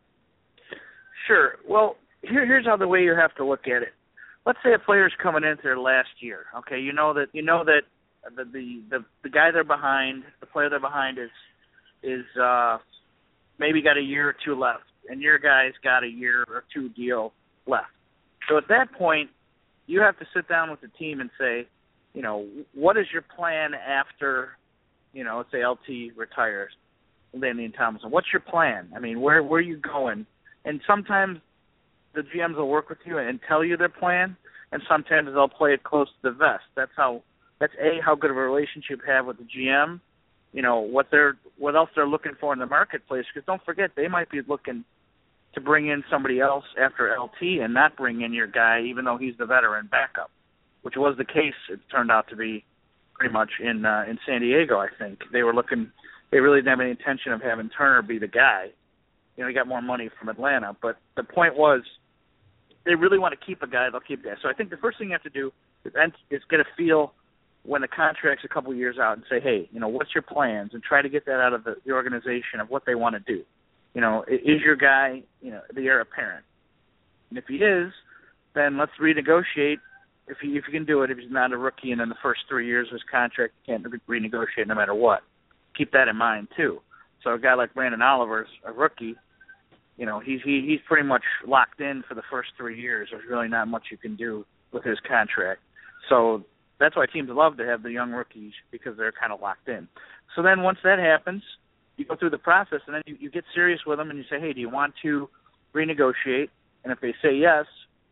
Sure. Well, here, here's how the way you have to look at it. Let's say a player's coming into their last year. Okay, you know that you know that the the the, the guy they're behind, the player they're behind is is uh, maybe got a year or two left, and your guy's got a year or two deal left. So at that point, you have to sit down with the team and say, you know, what is your plan after, you know, let's say L T retires, Landon Tomlinson. What's your plan? I mean, where where are you going? And sometimes the G Ms will work with you and tell you their plan, and sometimes they'll play it close to the vest. That's how. That's a how good of a relationship you have with the G M. You know what they're what else they're looking for in the marketplace. Because don't forget, they might be looking to bring in somebody else after L T and not bring in your guy, even though he's the veteran backup, which was the case. It turned out to be pretty much in uh, in San Diego. I think they were looking. They really didn't have any intention of having Turner be the guy. You know, he got more money from Atlanta. But the point was, they really want to keep a guy, they'll keep a guy. So I think the first thing you have to do is, is get a feel when the contract's a couple of years out and say, hey, you know, what's your plans? And try to get that out of the, the organization of what they want to do. You know, is your guy, you know, the heir apparent? And if he is, then let's renegotiate. If he if he can do it, if he's not a rookie and in the first three years of his contract, he can't renegotiate no matter what. Keep that in mind, too. So a guy like Brandon Oliver's a rookie. You know, he's he, he's pretty much locked in for the first three years. There's really not much you can do with his contract. So that's why teams love to have the young rookies, because they're kind of locked in. So then once that happens, you go through the process, and then you, you get serious with them, and you say, hey, do you want to renegotiate? And if they say yes,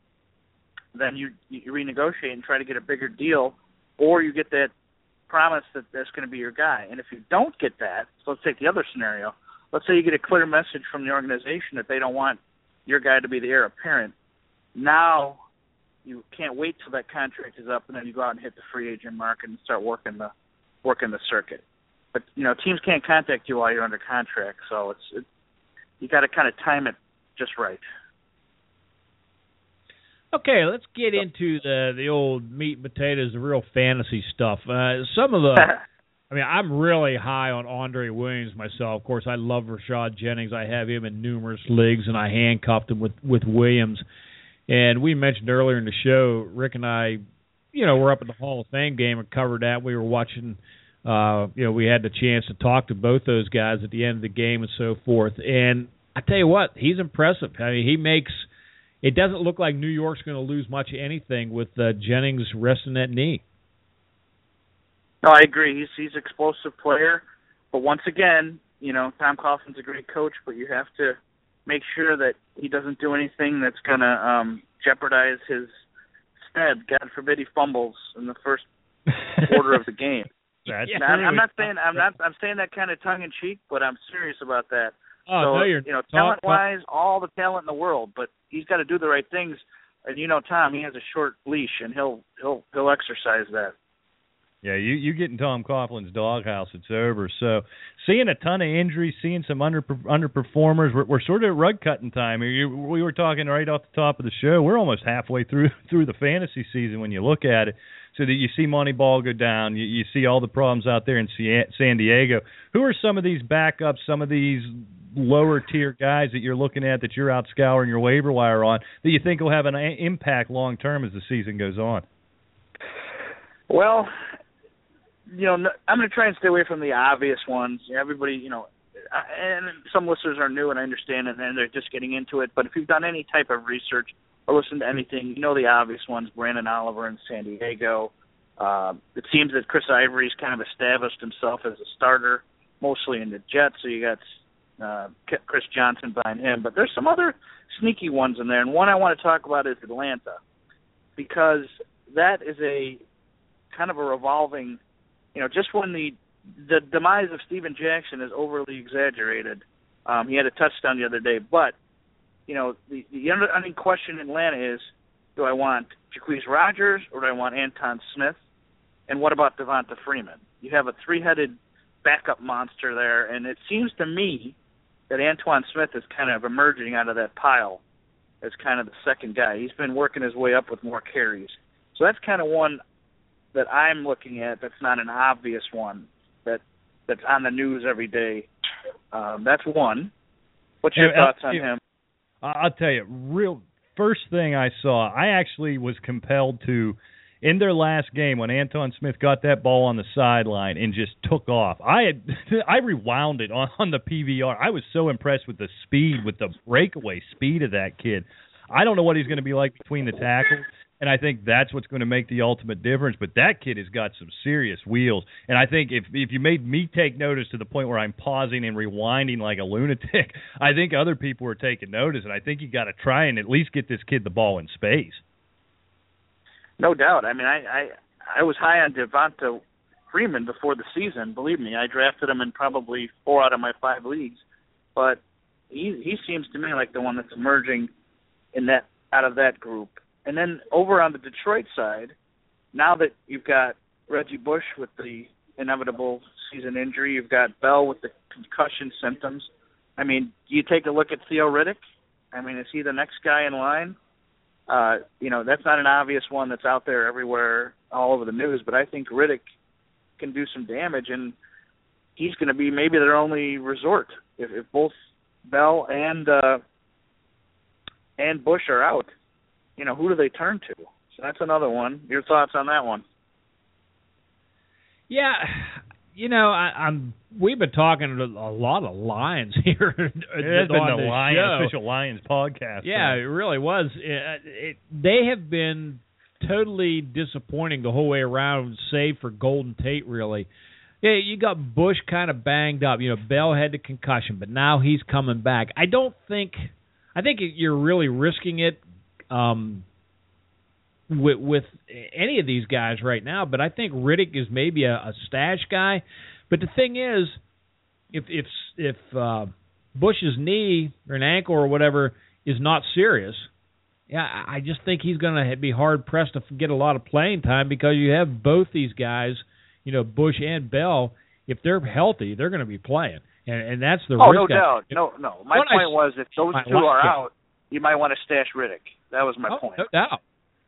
then you, you renegotiate and try to get a bigger deal, or you get that promise that that's going to be your guy. And if you don't get that, so let's take the other scenario. Let's say you get a clear message from the organization that they don't want your guy to be the heir apparent. Now you can't wait till that contract is up, and then you go out and hit the free agent market and start working the working the circuit. But you know, teams can't contact you while you're under contract, so it's it, you got to kind of time it just right. Okay, let's get into the the old meat and potatoes, the real fantasy stuff. Uh, some of the, I mean, I'm really high on Andre Williams myself. Of course, I love Rashad Jennings. I have him in numerous leagues, and I handcuffed him with, with Williams. And we mentioned earlier in the show, Rick and I, you know, we're up at the Hall of Fame game and covered that. We were watching, uh, you know, we had the chance to talk to both those guys at the end of the game and so forth. And I tell you what, he's impressive. I mean, he makes. It doesn't look like New York's going to lose much of anything with uh, Jennings resting that knee. No, I agree. He's he's an explosive player, but once again, you know, Tom Coughlin's a great coach, but you have to make sure that he doesn't do anything that's going to um, jeopardize his stead. God forbid he fumbles in the first quarter of the game. That's now, I'm, I'm not saying I'm not I'm saying that kind of tongue in cheek, but I'm serious about that. Oh, so, no, you're you know, talent-wise, all the talent in the world, but he's got to do the right things. And you know, Tom, he has a short leash, and he'll he'll he'll exercise that. Yeah, you you get in Tom Coughlin's doghouse, it's over. So, seeing a ton of injuries, seeing some under underperformers, we're, we're sort of at rug cutting time. You, we were talking right off the top of the show. We're almost halfway through through the fantasy season when you look at it. So that you see Moneyball go down, you, you see all the problems out there in San Diego. Who are some of these backups, some of these lower tier guys that you're looking at that you're out scouring your waiver wire on that you think will have an a- impact long term as the season goes on? Well, you know, I'm going to try and stay away from the obvious ones. Everybody, you know, and some listeners are new, and I understand, and they're just getting into it. But if you've done any type of research or listened to anything, you know the obvious ones: Brandon Oliver in San Diego. Uh, it seems that Chris Ivory's kind of established himself as a starter, mostly in the Jets. So you got uh, Chris Johnson behind him, but there's some other sneaky ones in there. And one I want to talk about is Atlanta, because that is a kind of a revolving. You know, just when the the demise of Steven Jackson is overly exaggerated, um, he had a touchdown the other day. But you know, the the underlying question in Atlanta is: do I want Jacquizz Rodgers or do I want Anton Smith? And what about Devonta Freeman? You have a three-headed backup monster there, and it seems to me that Antoine Smith is kind of emerging out of that pile as kind of the second guy. He's been working his way up with more carries. So that's kind of one that I'm looking at that's not an obvious one that that's on the news every day. Um, that's one. What's your Hey, thoughts I'll, on him? I'll tell you, real first thing I saw, I actually was compelled to in their last game when Anton Smith got that ball on the sideline and just took off. I had I rewound it on, on the P V R. I was so impressed with the speed, with the breakaway speed of that kid. I don't know what he's going to be like between the tackles, and I think that's what's going to make the ultimate difference. But that kid has got some serious wheels. And I think if if you made me take notice to the point where I'm pausing and rewinding like a lunatic, I think other people are taking notice, and I think you got to try and at least get this kid the ball in space. No doubt. I mean, I I, I was high on Devonta Freeman before the season. Believe me, I drafted him in probably four out of my five leagues. But he he seems to me like the one that's emerging in that out of that group. And then over on the Detroit side, now that you've got Reggie Bush with the inevitable season injury, you've got Bell with the concussion symptoms. I mean, do you take a look at Theo Riddick? I mean, is he the next guy in line? Uh, you know, that's not an obvious one that's out there everywhere, all over the news, but I think Riddick can do some damage, and he's going to be maybe their only resort. If, if both Bell and uh, and Bush are out, you know, who do they turn to? So that's another one. Your thoughts on that one? Yeah, you know, I, I'm. We've been talking a lot of Lions here. It has been the Lions, show. official Lions podcast. Yeah, so. it really was. It, it, they have been totally disappointing the whole way around, save for Golden Tate, really. Yeah, you got Bush kind of banged up. You know, Bell had the concussion, but now he's coming back. I don't think. I think you're really risking it um, with, with any of these guys right now. But I think Riddick is maybe a, a stash guy. But the thing is, if if if uh, Bush's knee or an ankle or whatever is not serious, yeah, I just think he's going to be hard pressed to get a lot of playing time because you have both these guys, you know, Bush and Bell. If they're healthy, they're going to be playing, and, and that's the oh, risk. no doubt, no, no. My What point I, was if those two are out, you might want to stash Riddick. That was my oh, point. No doubt.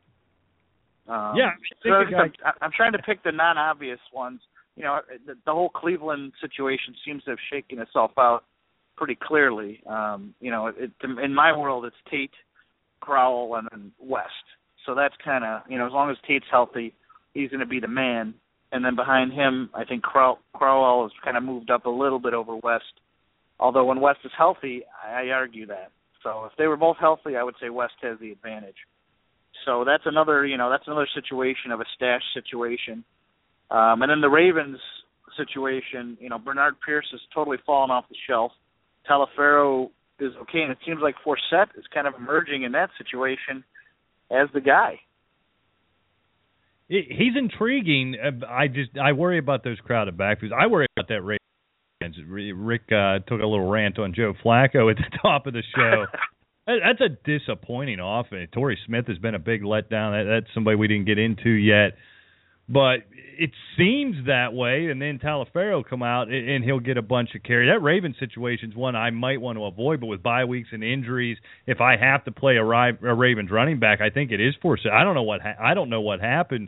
Um, yeah, so I'm, I'm trying to pick the non-obvious ones. You know, the, the whole Cleveland situation seems to have shaken itself out pretty clearly. Um, you know, it, in my world, it's Tate, Crowell, and then West. So that's kind of, you know, as long as Tate's healthy, he's going to be the man. And then behind him, I think Crow, Crowell has kind of moved up a little bit over West. Although when West is healthy, I, I argue that. So if they were both healthy, I would say West has the advantage. So that's another, you know, that's another situation of a stash situation. Um, and then the Ravens situation, you know, Bernard Pierce has totally fallen off the shelf. Talaferro is okay, and it seems like Forsett is kind of emerging in that situation as the guy. He's intriguing. I just I worry about those crowded backfields. I worry about that Ravens. Rick uh, took a little rant on Joe Flacco at the top of the show. That's a disappointing offense. Torrey Smith has been a big letdown. That's somebody we didn't get into yet. But it seems that way, and then Talaferro come out, and he'll get a bunch of carry. That Ravens situation is one I might want to avoid, but with bye weeks and injuries, if I have to play a, a Ravens running back, I think it is Forsett. I don't know what ha- I don't know what happened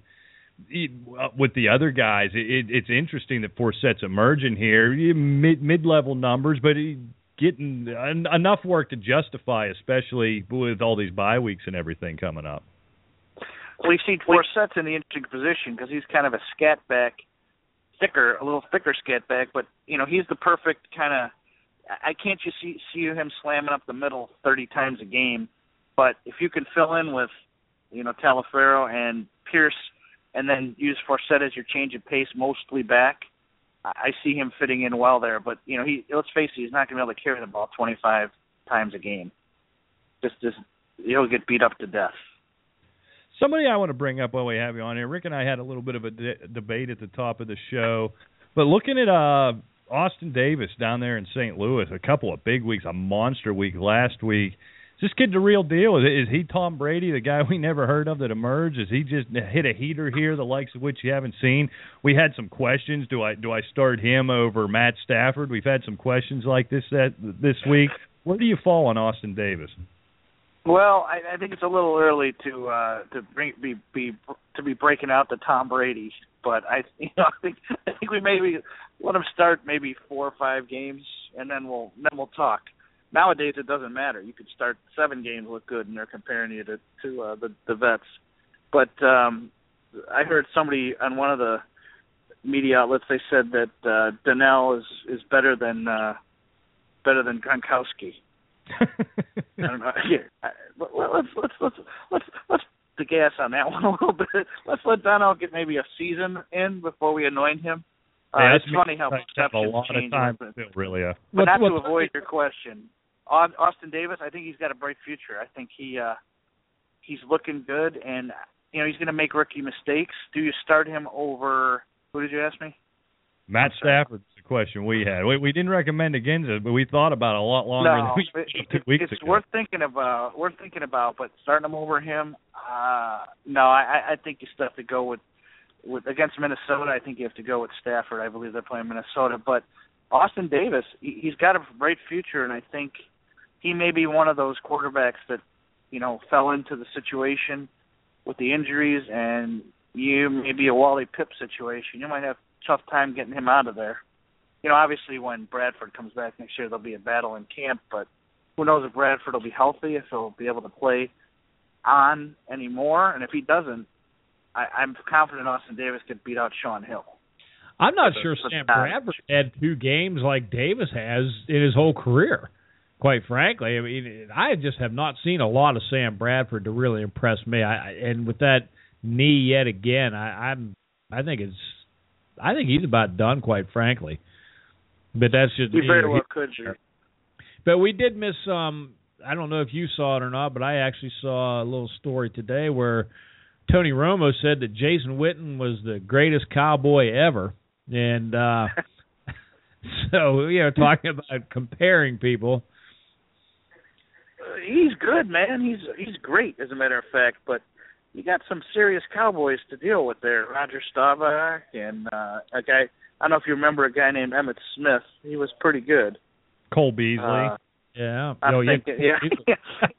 with the other guys. It, it's interesting that Forsett's emerging here, mid mid-level numbers, but he getting enough work to justify, especially with all these bye weeks and everything coming up. Well, you see, Forsett's in the interesting position because he's kind of a scat back, thicker, a little thicker scat back, but, you know, he's the perfect kind of, I can't just see, see him slamming up the middle thirty times a game, but if you can fill in with, you know, Talaferro and Pierce and then use Forsett as your change of pace mostly back, I see him fitting in well there. But, you know, he let's face it, he's not going to be able to carry the ball twenty-five times a game. Just, just he'll get beat up to death. Somebody I want to bring up while we have you on here, Rick and I had a little bit of a de- debate at the top of the show, but looking at uh, Austin Davis down there in Saint Louis, a couple of big weeks, a monster week last week. Is this kid the real deal? Is, is he Tom Brady, the guy we never heard of that emerged? Is he just hit a heater here, the likes of which you haven't seen? We had some questions. Do I do I start him over Matt Stafford? We've had some questions like this that, this week. Where do you fall on Austin Davis? Well, I, I think it's a little early to uh, to bring, be be to be breaking out the Tom Brady, but I you know I think I think we maybe let him start maybe four or five games, and then we'll then we'll talk. Nowadays, it doesn't matter. You could start seven games, look good, and they're comparing you to to uh, the the vets. But um, I heard somebody on one of the media outlets, they said that uh, Donnell is is better than uh, better than Gronkowski. I don't know. Here, I, let's let's let's let's let's the gas on that one a little bit. Let's let Donnell get maybe a season in before we anoint him. Uh, yeah, it's funny how perceptions a lot change. Of time but, really, uh, but not what, to avoid your question, Austin Davis, I think he's got a bright future. I think he uh, he's looking good, and you know he's going to make rookie mistakes. Do you start him over? Who did you ask me? Matt Stafford's the question we had. We, we didn't recommend against it, but we thought about it a lot longer no, than we it, did two weeks it's ago. worth thinking about. Worth thinking about, but starting him over him, uh, no, I, I think you still have to go with. With against Minnesota, I think you have to go with Stafford. I believe they're playing Minnesota. But Austin Davis, he, he's got a bright future, and I think he may be one of those quarterbacks that, you know, fell into the situation with the injuries, and you may be a Wally Pipp situation. You might have a tough time getting him out of there. You know, obviously when Bradford comes back next year, there'll be a battle in camp, but who knows if Bradford will be healthy, if he'll be able to play on anymore, and if he doesn't, I, I'm confident Austin Davis could beat out Sean Hill. I'm not but, sure but Sam not, Bradford had two games like Davis has in his whole career, quite frankly. I mean, I just have not seen a lot of Sam Bradford to really impress me. I, and with that knee yet again, I, I'm I think it's I think he's about done, quite frankly. But that's just he very well could be. But we did miss um I don't know if you saw it or not, but I actually saw a little story today where Tony Romo said that Jason Witten was the greatest cowboy ever. And uh, so, you know, talking about comparing people. He's good, man. He's he's great, as a matter of fact. But you got some serious cowboys to deal with there. Roger Staubach and uh, a guy, I don't know if you remember a guy named Emmitt Smith. He was pretty good. Cole Beasley. Uh, yeah. I'm oh, thinking, yeah.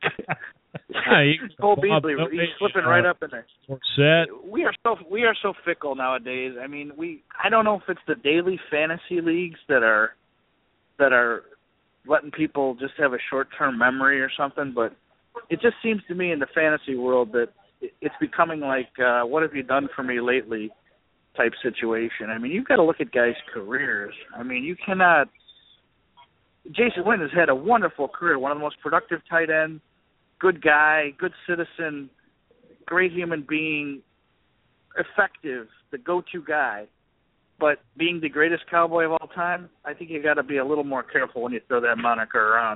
yeah. Cole Beasley, he's slipping right up in there. Set. We are so we are so fickle nowadays. I mean, we I don't know if it's the daily fantasy leagues that are that are letting people just have a short-term memory or something, but it just seems to me in the fantasy world that it's becoming like, uh, what have you done for me lately type situation. I mean, you've got to look at guys' careers. I mean, you cannot – Jason Witten has had a wonderful career, one of the most productive tight ends, good guy, good citizen, great human being, effective, the go-to guy. But being the greatest cowboy of all time, I think you got to be a little more careful when you throw that moniker around.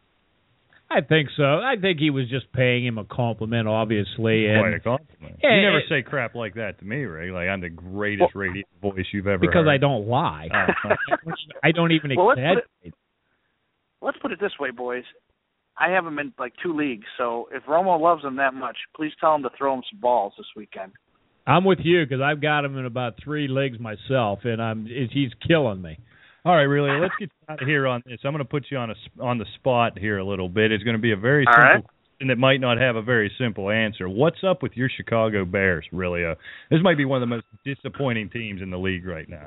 I think so. I think he was just paying him a compliment, obviously. And, Quite a compliment. Yeah, you never it, say crap like that to me, Ray. Like, I'm the greatest well, radio voice you've ever because heard. Because I don't lie. Uh, I don't even well, exaggerate. Let's put, it, let's put it this way, boys. I have him in, like, two leagues, so if Romo loves him that much, please tell him to throw him some balls this weekend. I'm with you because I've got him in about three leagues myself, and I'm he's killing me. All right, really, let's get out of here on this. I'm going to put you on a on the spot here a little bit. It's going to be a very All simple right. question that might not have a very simple answer. What's up with your Chicago Bears, really? Uh, this might be one of the most disappointing teams in the league right now.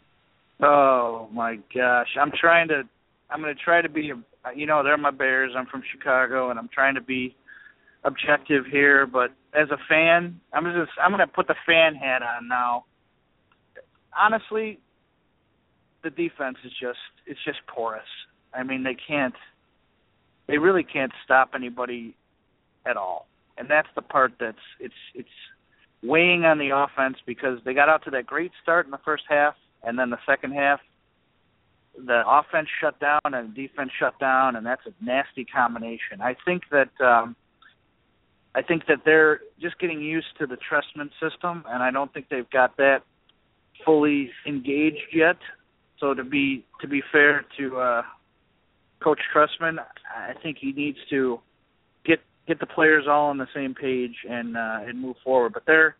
Oh my gosh, I'm trying to. I'm going to try to be. You know, they're my Bears. I'm from Chicago, and I'm trying to be objective here, but as a fan, I'm just I'm going to put the fan hat on now. Honestly, the defense is just it's just porous. I mean, they can't they really can't stop anybody at all. And that's the part that's it's it's weighing on the offense because they got out to that great start in the first half, and then the second half the offense shut down and the defense shut down, and that's a nasty combination. I think that um I think that they're just getting used to the Trestman system, and I don't think they've got that fully engaged yet. So to be to be fair to uh, Coach Trestman, I think he needs to get get the players all on the same page and uh, and move forward. But they're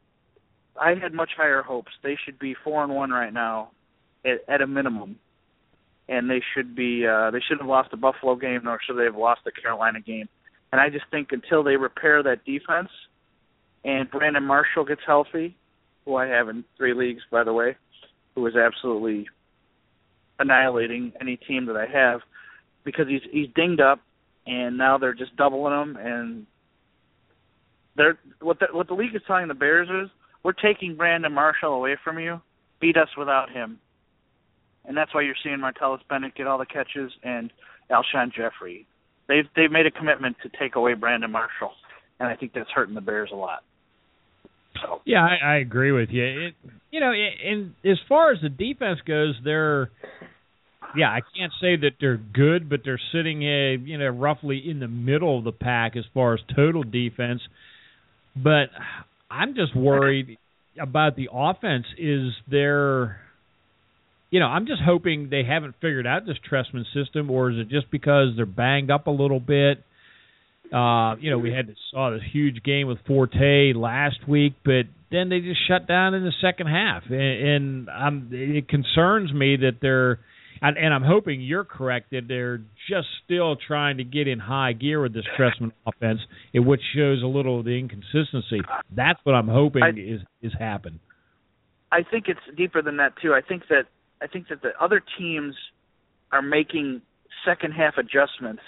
I had much higher hopes. They should be four and one right now, at, at a minimum, and they should be uh, they shouldn't have lost the Buffalo game, nor should they have lost the Carolina game. And I just think until they repair that defense and Brandon Marshall gets healthy, who I have in three leagues, by the way, who is absolutely annihilating any team that I have because he's he's dinged up, and now they're just doubling him. And they're what the, what the league is telling the Bears is we're taking Brandon Marshall away from you. Beat us without him. And that's why you're seeing Martellus Bennett get all the catches and Alshon Jeffrey. They've they've made a commitment to take away Brandon Marshall, and I think that's hurting the Bears a lot. So yeah, I, I agree with you. It, you know, and as far as the defense goes, they're yeah, I can't say that they're good, but they're sitting a you know roughly in the middle of the pack as far as total defense. But I'm just worried about the offense. Is there You know, I'm just hoping they haven't figured out this Trestman system, or is it just because they're banged up a little bit? Uh, you know, we had saw this huge game with Forte last week, but then they just shut down in the second half, and, and I'm, it concerns me that they're, and, and I'm hoping you're correct that they're just still trying to get in high gear with this Trestman offense, in which shows a little of the inconsistency. That's what I'm hoping I, is is happen. I think it's deeper than that too. I think that. I think that the other teams are making second half adjustments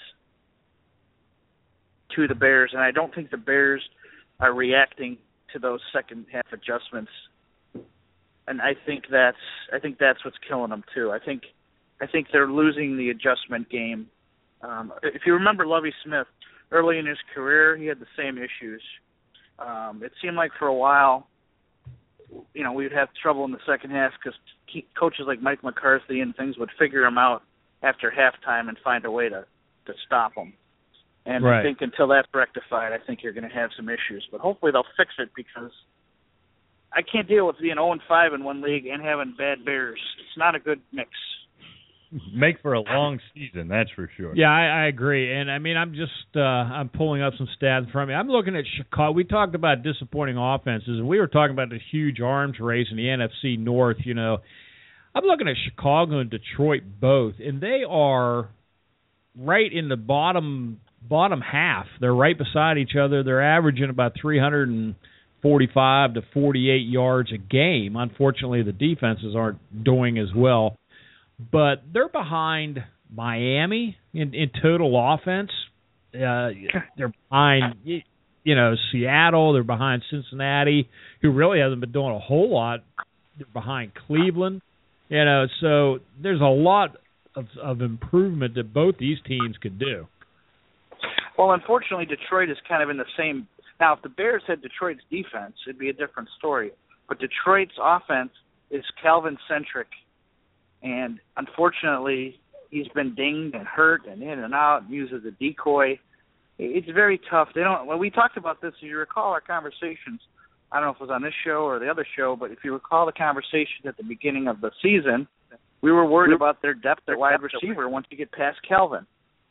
to the Bears, and I don't think the Bears are reacting to those second half adjustments. And I think that's I think that's what's killing them too. I think I think they're losing the adjustment game. Um, if you remember Lovie Smith, early in his career, he had the same issues. Um, it seemed like for a while, you know, we would have trouble in the second half because coaches like Mike McCarthy and things would figure them out after halftime and find a way to, to stop them. And right. I think until that's rectified, I think you're going to have some issues. But hopefully they'll fix it, because I can't deal with being oh and five in one league and having bad Bears. It's not a good mix. Make for a long season, that's for sure. Yeah, I, I agree. And, I mean, I'm just uh, I'm pulling up some stats from me. I'm looking at Chicago. We talked about disappointing offenses, and we were talking about the huge arms race in the N F C North, you know. I'm looking at Chicago and Detroit both, and they are right in the bottom bottom half. They're right beside each other. They're averaging about three forty-five to forty-eight yards a game. Unfortunately, the defenses aren't doing as well. But they're behind Miami in, in total offense. Uh, they're behind, you know, Seattle. They're behind Cincinnati, who really hasn't been doing a whole lot. They're behind Cleveland. You know, so there's a lot of, of improvement that both these teams could do. Well, unfortunately, Detroit is kind of in the same. Now, if the Bears had Detroit's defense, it'd be a different story. But Detroit's offense is Calvin-centric. And unfortunately, he's been dinged and hurt and in and out and used as a decoy. It's very tough. They don't. When we talked about this, if you recall our conversations, I don't know if it was on this show or the other show, but if you recall the conversation at the beginning of the season, we were worried about their depth at wide receiver once you get past Calvin.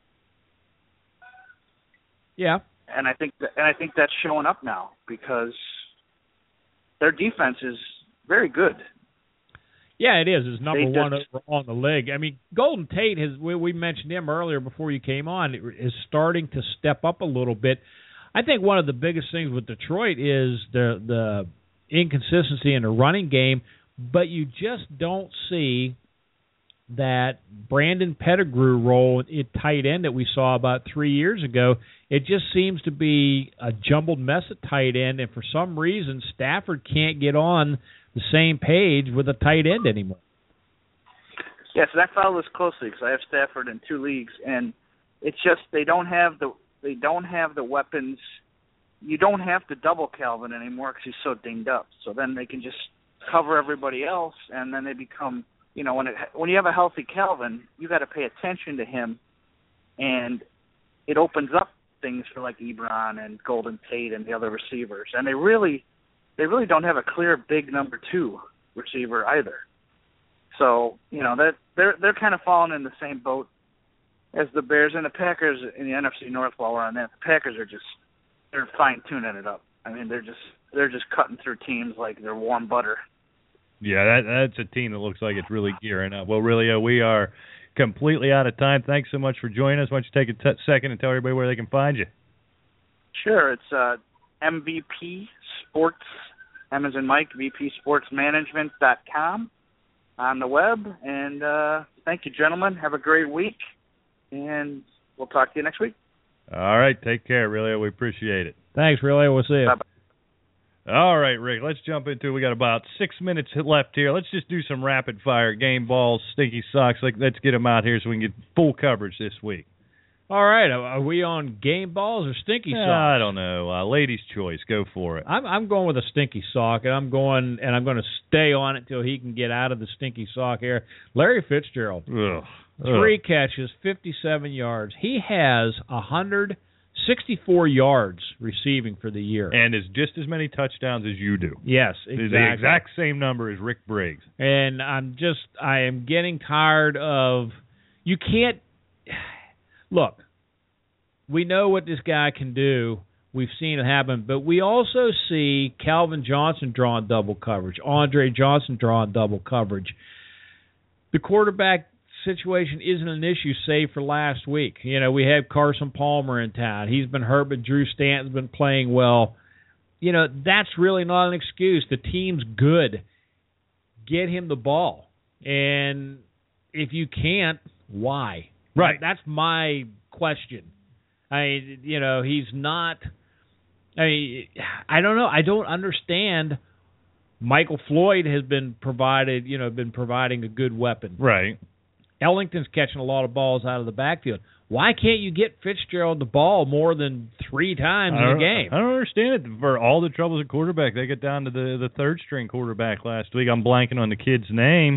Yeah, and I think that, and I think that's showing up now, because their defense is very good. Yeah, it is. It's number they one just, on the league. I mean, Golden Tate, has we, we mentioned him earlier before you came on, is starting to step up a little bit. I think one of the biggest things with Detroit is the the inconsistency in the running game, but you just don't see that Brandon Pettigrew role at tight end that we saw about three years ago. It just seems to be a jumbled mess at tight end, and for some reason Stafford can't get on the same page with a tight end anymore. Yes, and I follow this closely because I have Stafford in two leagues, and it's just they don't have the they don't have the weapons. You don't have to double Calvin anymore because he's so dinged up. So then they can just cover everybody else, and then they become, you know, when it when you have a healthy Calvin, you got to pay attention to him, and it opens up things for like Ebron and Golden Tate and the other receivers, and they really. They really don't have a clear big number two receiver either. So, you know, that they're they're kind of falling in the same boat as the Bears and the Packers in the N F C North. While we're on that, the Packers are just they're fine tuning it up. I mean, they're just they're just cutting through teams like they're warm butter. Yeah, that that's a team that looks like it's really gearing up. Well, really, uh, we are completely out of time. Thanks so much for joining us. Why don't you take a t- second and tell everybody where they can find you? Sure, it's uh, M V P Sports. M as in Mike, V P Sports Management dot com on the web. And uh, thank you, gentlemen. Have a great week, and we'll talk to you next week. All right. Take care, Relio. We appreciate it. Thanks, Relio. We'll see you. Bye-bye. All right, Rick, let's jump into it. We got about six minutes left here. Let's just do some rapid-fire game balls, stinky socks. Like, let's get them out here so we can get full coverage this week. All right, are we on game balls or stinky socks? Uh, I don't know. Uh, ladies' choice. Go for it. I'm, I'm going with a stinky sock, and I'm going and I'm going to stay on it till he can get out of the stinky sock here. Larry Fitzgerald, Ugh. three Ugh. catches, fifty-seven yards. He has one hundred sixty-four yards receiving for the year, and is just as many touchdowns as you do. Yes, exactly. The exact same number as Rick Briggs. And I'm just I am getting tired of you can't look. We know what this guy can do. We've seen it happen, but we also see Calvin Johnson drawing double coverage, Andre Johnson drawing double coverage. The quarterback situation isn't an issue, save for last week. You know, we had Carson Palmer in town. He's been hurt, but Drew Stanton's been playing well. You know, that's really not an excuse. The team's good. Get him the ball. And if you can't, why? Right. That's my question. I, you know, he's not. I mean, I don't know. I don't understand. Michael Floyd has been provided, you know, been providing a good weapon. Right. Ellington's catching a lot of balls out of the backfield. Why can't you get Fitzgerald the ball more than three times in a game? I don't understand it. For all the troubles at quarterback, they got down to the, the third-string quarterback last week. I'm blanking on the kid's name.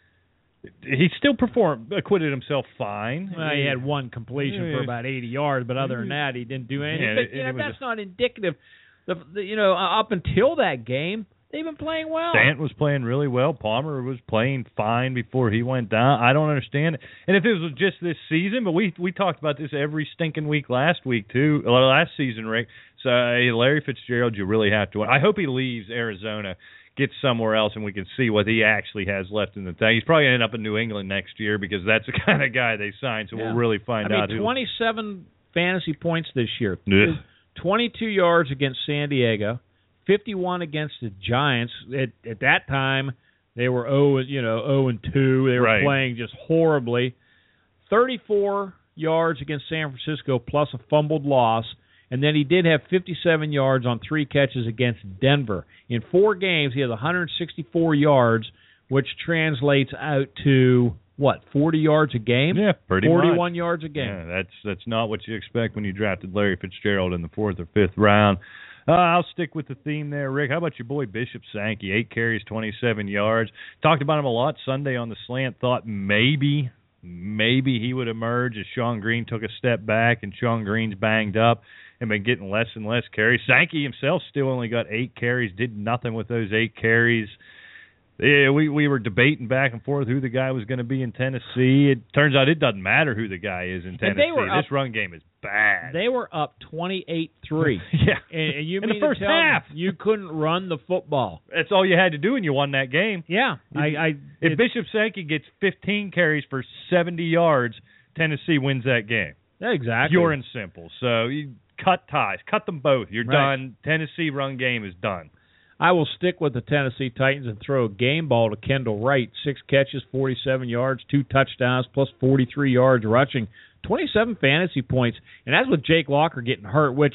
He still performed, acquitted himself fine. Well, he had one completion for about eighty yards, but other than that, he didn't do anything. Yeah, but, it, you know, it that's a, not indicative. The, the, you know, up until that game, they've been playing well. Stant was playing really well. Palmer was playing fine before he went down. I don't understand it. And if it was just this season, but we we talked about this every stinking week last week too, or last season, Rick. So hey, Larry Fitzgerald, you really have to. I hope he leaves Arizona, gets somewhere else, and we can see what he actually has left in the tank. He's probably going to end up in New England next year because that's the kind of guy they signed. So yeah. we'll really find I out. mean, who. twenty-seven fantasy points this year. Ugh. twenty-two yards against San Diego. fifty-one against the Giants. At, at that time, they were oh, you know, oh and two. They were right. playing just horribly. thirty-four yards against San Francisco plus a fumbled loss, and then he did have fifty-seven yards on three catches against Denver. In four games, he has one hundred sixty-four yards, which translates out to what, forty yards a game? Yeah, pretty forty-one much. yards a game. Yeah, that's that's not what you expect when you drafted Larry Fitzgerald in the fourth or fifth round. Uh, I'll stick with the theme there, Rick. How about your boy Bishop Sankey? Eight carries, twenty-seven yards. Talked about him a lot Sunday on the slant. Thought maybe, maybe he would emerge as Sean Green took a step back and Sean Green's banged up and been getting less and less carries. Sankey himself still only got eight carries, did nothing with those eight carries. Yeah, we, we were debating back and forth who the guy was going to be in Tennessee. It turns out it doesn't matter who the guy is in Tennessee. This up, run game is bad. They were up twenty-eight three. yeah. And, and you in mean the first to tell half. You couldn't run the football. That's all you had to do, and you won that game. Yeah. I, I If Bishop Sankey gets fifteen carries for seventy yards, Tennessee wins that game. Exactly. Pure and simple. So you cut ties. Cut them both. You're right. done. Tennessee run game is done. I will stick with the Tennessee Titans and throw a game ball to Kendall Wright. Six catches, forty-seven yards, two touchdowns, plus forty-three yards rushing, twenty-seven fantasy points. And that's with Jake Locker getting hurt, which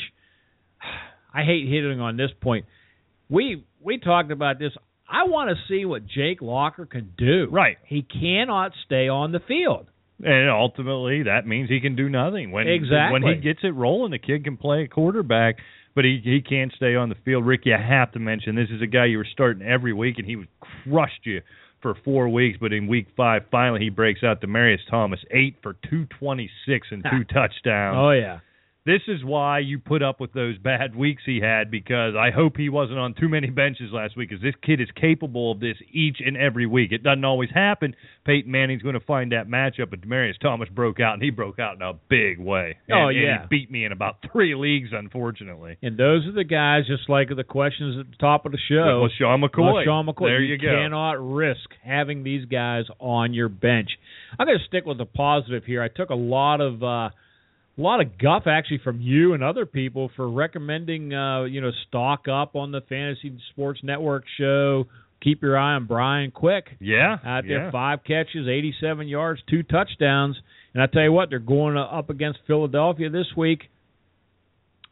I hate hitting on this point. We we talked about this. I want to see what Jake Locker can do. Right. He cannot stay on the field. And ultimately, that means he can do nothing. When, exactly. When he gets it rolling, the kid can play a quarterback, but he he can't stay on the field. Rick, you have to mention, this is a guy you were starting every week, and he crushed you for four weeks. But in week five, finally he breaks out. Demaryius Thomas, eight for two twenty-six and two touchdowns. Oh, yeah. This is why you put up with those bad weeks he had, because I hope he wasn't on too many benches last week, because this kid is capable of this each and every week. It doesn't always happen. Peyton Manning's going to find that matchup, but Demaryius Thomas broke out, and he broke out in a big way. And, oh, yeah. And he beat me in about three leagues, unfortunately. And those are the guys, just like the questions at the top of the show. With LaShawn McCoy. LaShawn McCoy. There you, you go. cannot risk having these guys on your bench. I'm going to stick with the positive here. I took a lot of uh, a lot of guff actually from you and other people for recommending uh, you know stock up on the Fantasy Sports Network show. Keep your eye on Brian Quick. Yeah. Out there, yeah. five catches, eighty-seven yards, two touchdowns. And I tell you what, they're going up against Philadelphia this week.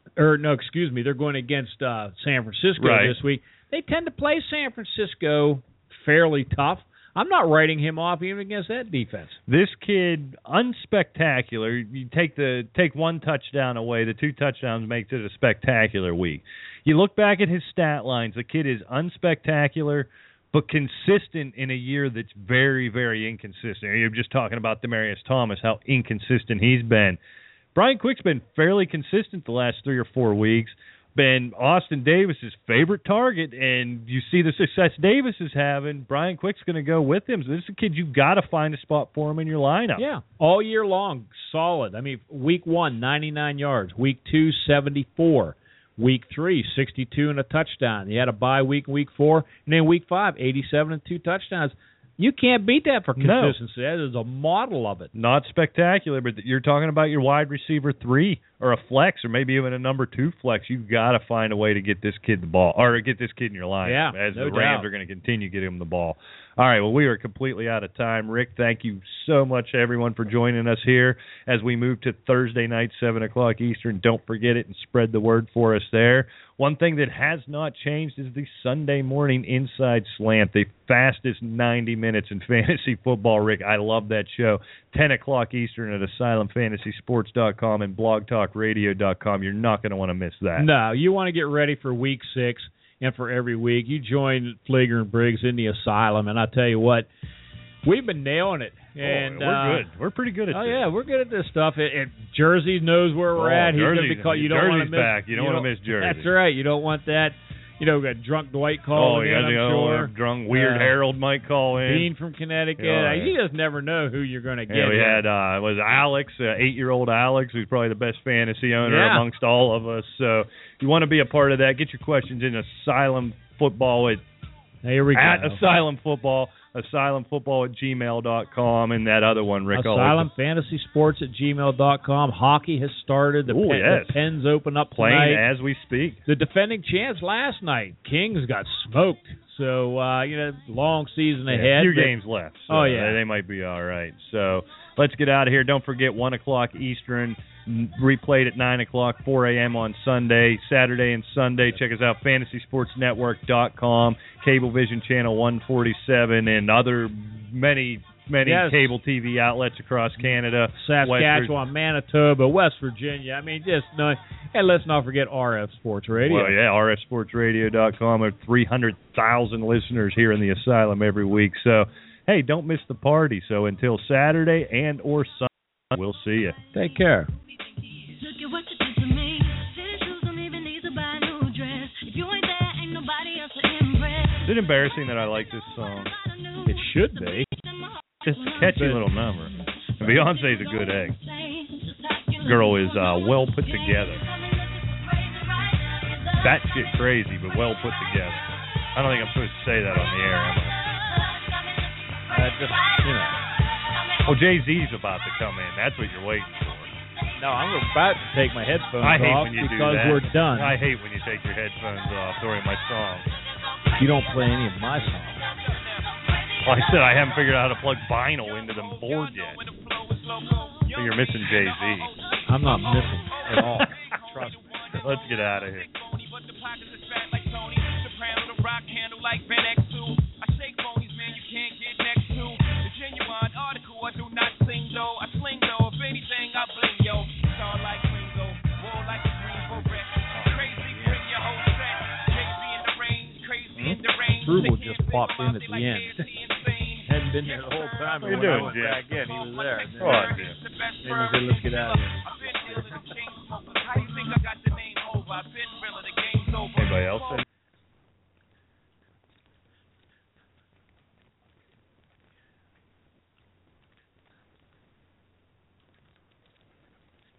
or no, excuse me, they're going against uh, San Francisco right. this week. They tend to play San Francisco fairly tough. I'm not writing him off even against that defense. This kid, unspectacular. You take the take one touchdown away, the two touchdowns makes it a spectacular week. You look back at his stat lines, the kid is unspectacular, but consistent in a year that's very, very inconsistent. You're just talking about Demaryius Thomas, how inconsistent he's been. Brian Quick's been fairly consistent the last three or four weeks. Been Austin Davis's favorite target, and you see the success Davis is having. Brian Quick's going to go with him. So this is a kid you've got to find a spot for him in your lineup. Yeah, all year long, solid. I mean, week one, ninety-nine yards. Week two, seventy-four. Week three, sixty-two and a touchdown. He had a bye week in week four, and then week five, eighty-seven and two touchdowns. You can't beat that for consistency. No. That is a model of it. Not spectacular, but you're talking about your wide receiver three or a flex or maybe even a number two flex. You've got to find a way to get this kid the ball or get this kid in your line yeah, as no the Rams doubt. are going to continue getting him the ball. All right, well, we are completely out of time. Rick, thank you so much, everyone, for joining us here as we move to Thursday night, seven o'clock Eastern. Don't forget it and spread the word for us there. One thing that has not changed is the Sunday morning Inside Slant, the fastest ninety minutes in fantasy football, Rick. I love that show. ten o'clock Eastern at asylum fantasy sports dot com and blog talk radio dot com. You're not going to want to miss that. No, you want to get ready for week six. And for every week, you join Fleeger and Briggs in the Asylum, and I tell you what, we've been nailing it. And oh, we're uh, good. We're pretty good at oh, this. yeah, we're good at this stuff. It, it, Jersey knows where we're oh, at. He's going to be called. You don't want to miss. Back. You don't, you want to miss Jersey. That's right. You don't want that. You know, got drunk Dwight calling oh, in, I'm the, sure. Oh, drunk Weird uh, Harold might call in. Bean from Connecticut. Oh, yeah. You just never know who you're going to get. Yeah, we here. had, uh, was Alex, uh, eight-year-old Alex, who's probably the best fantasy owner yeah. amongst all of us. So if you want to be a part of that, get your questions in Asylum Football at, Here we at go. Asylum Football, asylum football at gmail dot com, and that other one, Rick. Asylum Fantasy Sports at gmail dot com. Hockey has started. The, Ooh, pen, yes. the pens open up Playing tonight. as we speak. The defending champs last night, Kings got smoked. So, uh, you know, long season Yeah, ahead. a few but, games left. So oh, yeah. They, they might be all right. So let's get out of here. Don't forget, one o'clock Eastern, replayed at nine o'clock, four a.m. on Sunday, Saturday and Sunday. Check us out, fantasy sports network dot com, Cablevision Channel one forty-seven, and other many, many yes. cable T V outlets across Canada. Saskatchewan, Manitoba, West Virginia. I mean, just no. And let's not forget R F Sports Radio. Well, yeah, R F sports radio dot com. There are three hundred thousand listeners here in the Asylum every week. So, hey, don't miss the party. So until Saturday and or Sunday, we'll see you. Take care. Is it embarrassing that I like this song? It should be. It's a catchy little number. And Beyonce's a good egg. Girl is uh, well put together. That shit crazy, but well put together. I don't think I'm supposed to say that on the air, am I? Uh, just, you know. Oh, Jay-Z's about to come in. That's what you're waiting for. No, I'm about to take my headphones I hate off when you do because that. we're done. I hate when you take your headphones off during my song. You don't play any of my songs. Well, I said I haven't figured out how to plug vinyl into the board yet. So you're missing Jay-Z. I'm not missing at all. Trust me. Let's get out of here. Struble just popped in at the end. Hadn't been there the whole time. What are you doing, Jim? Back in, he was there. Come on, Jim. Then he said, let's get out of here.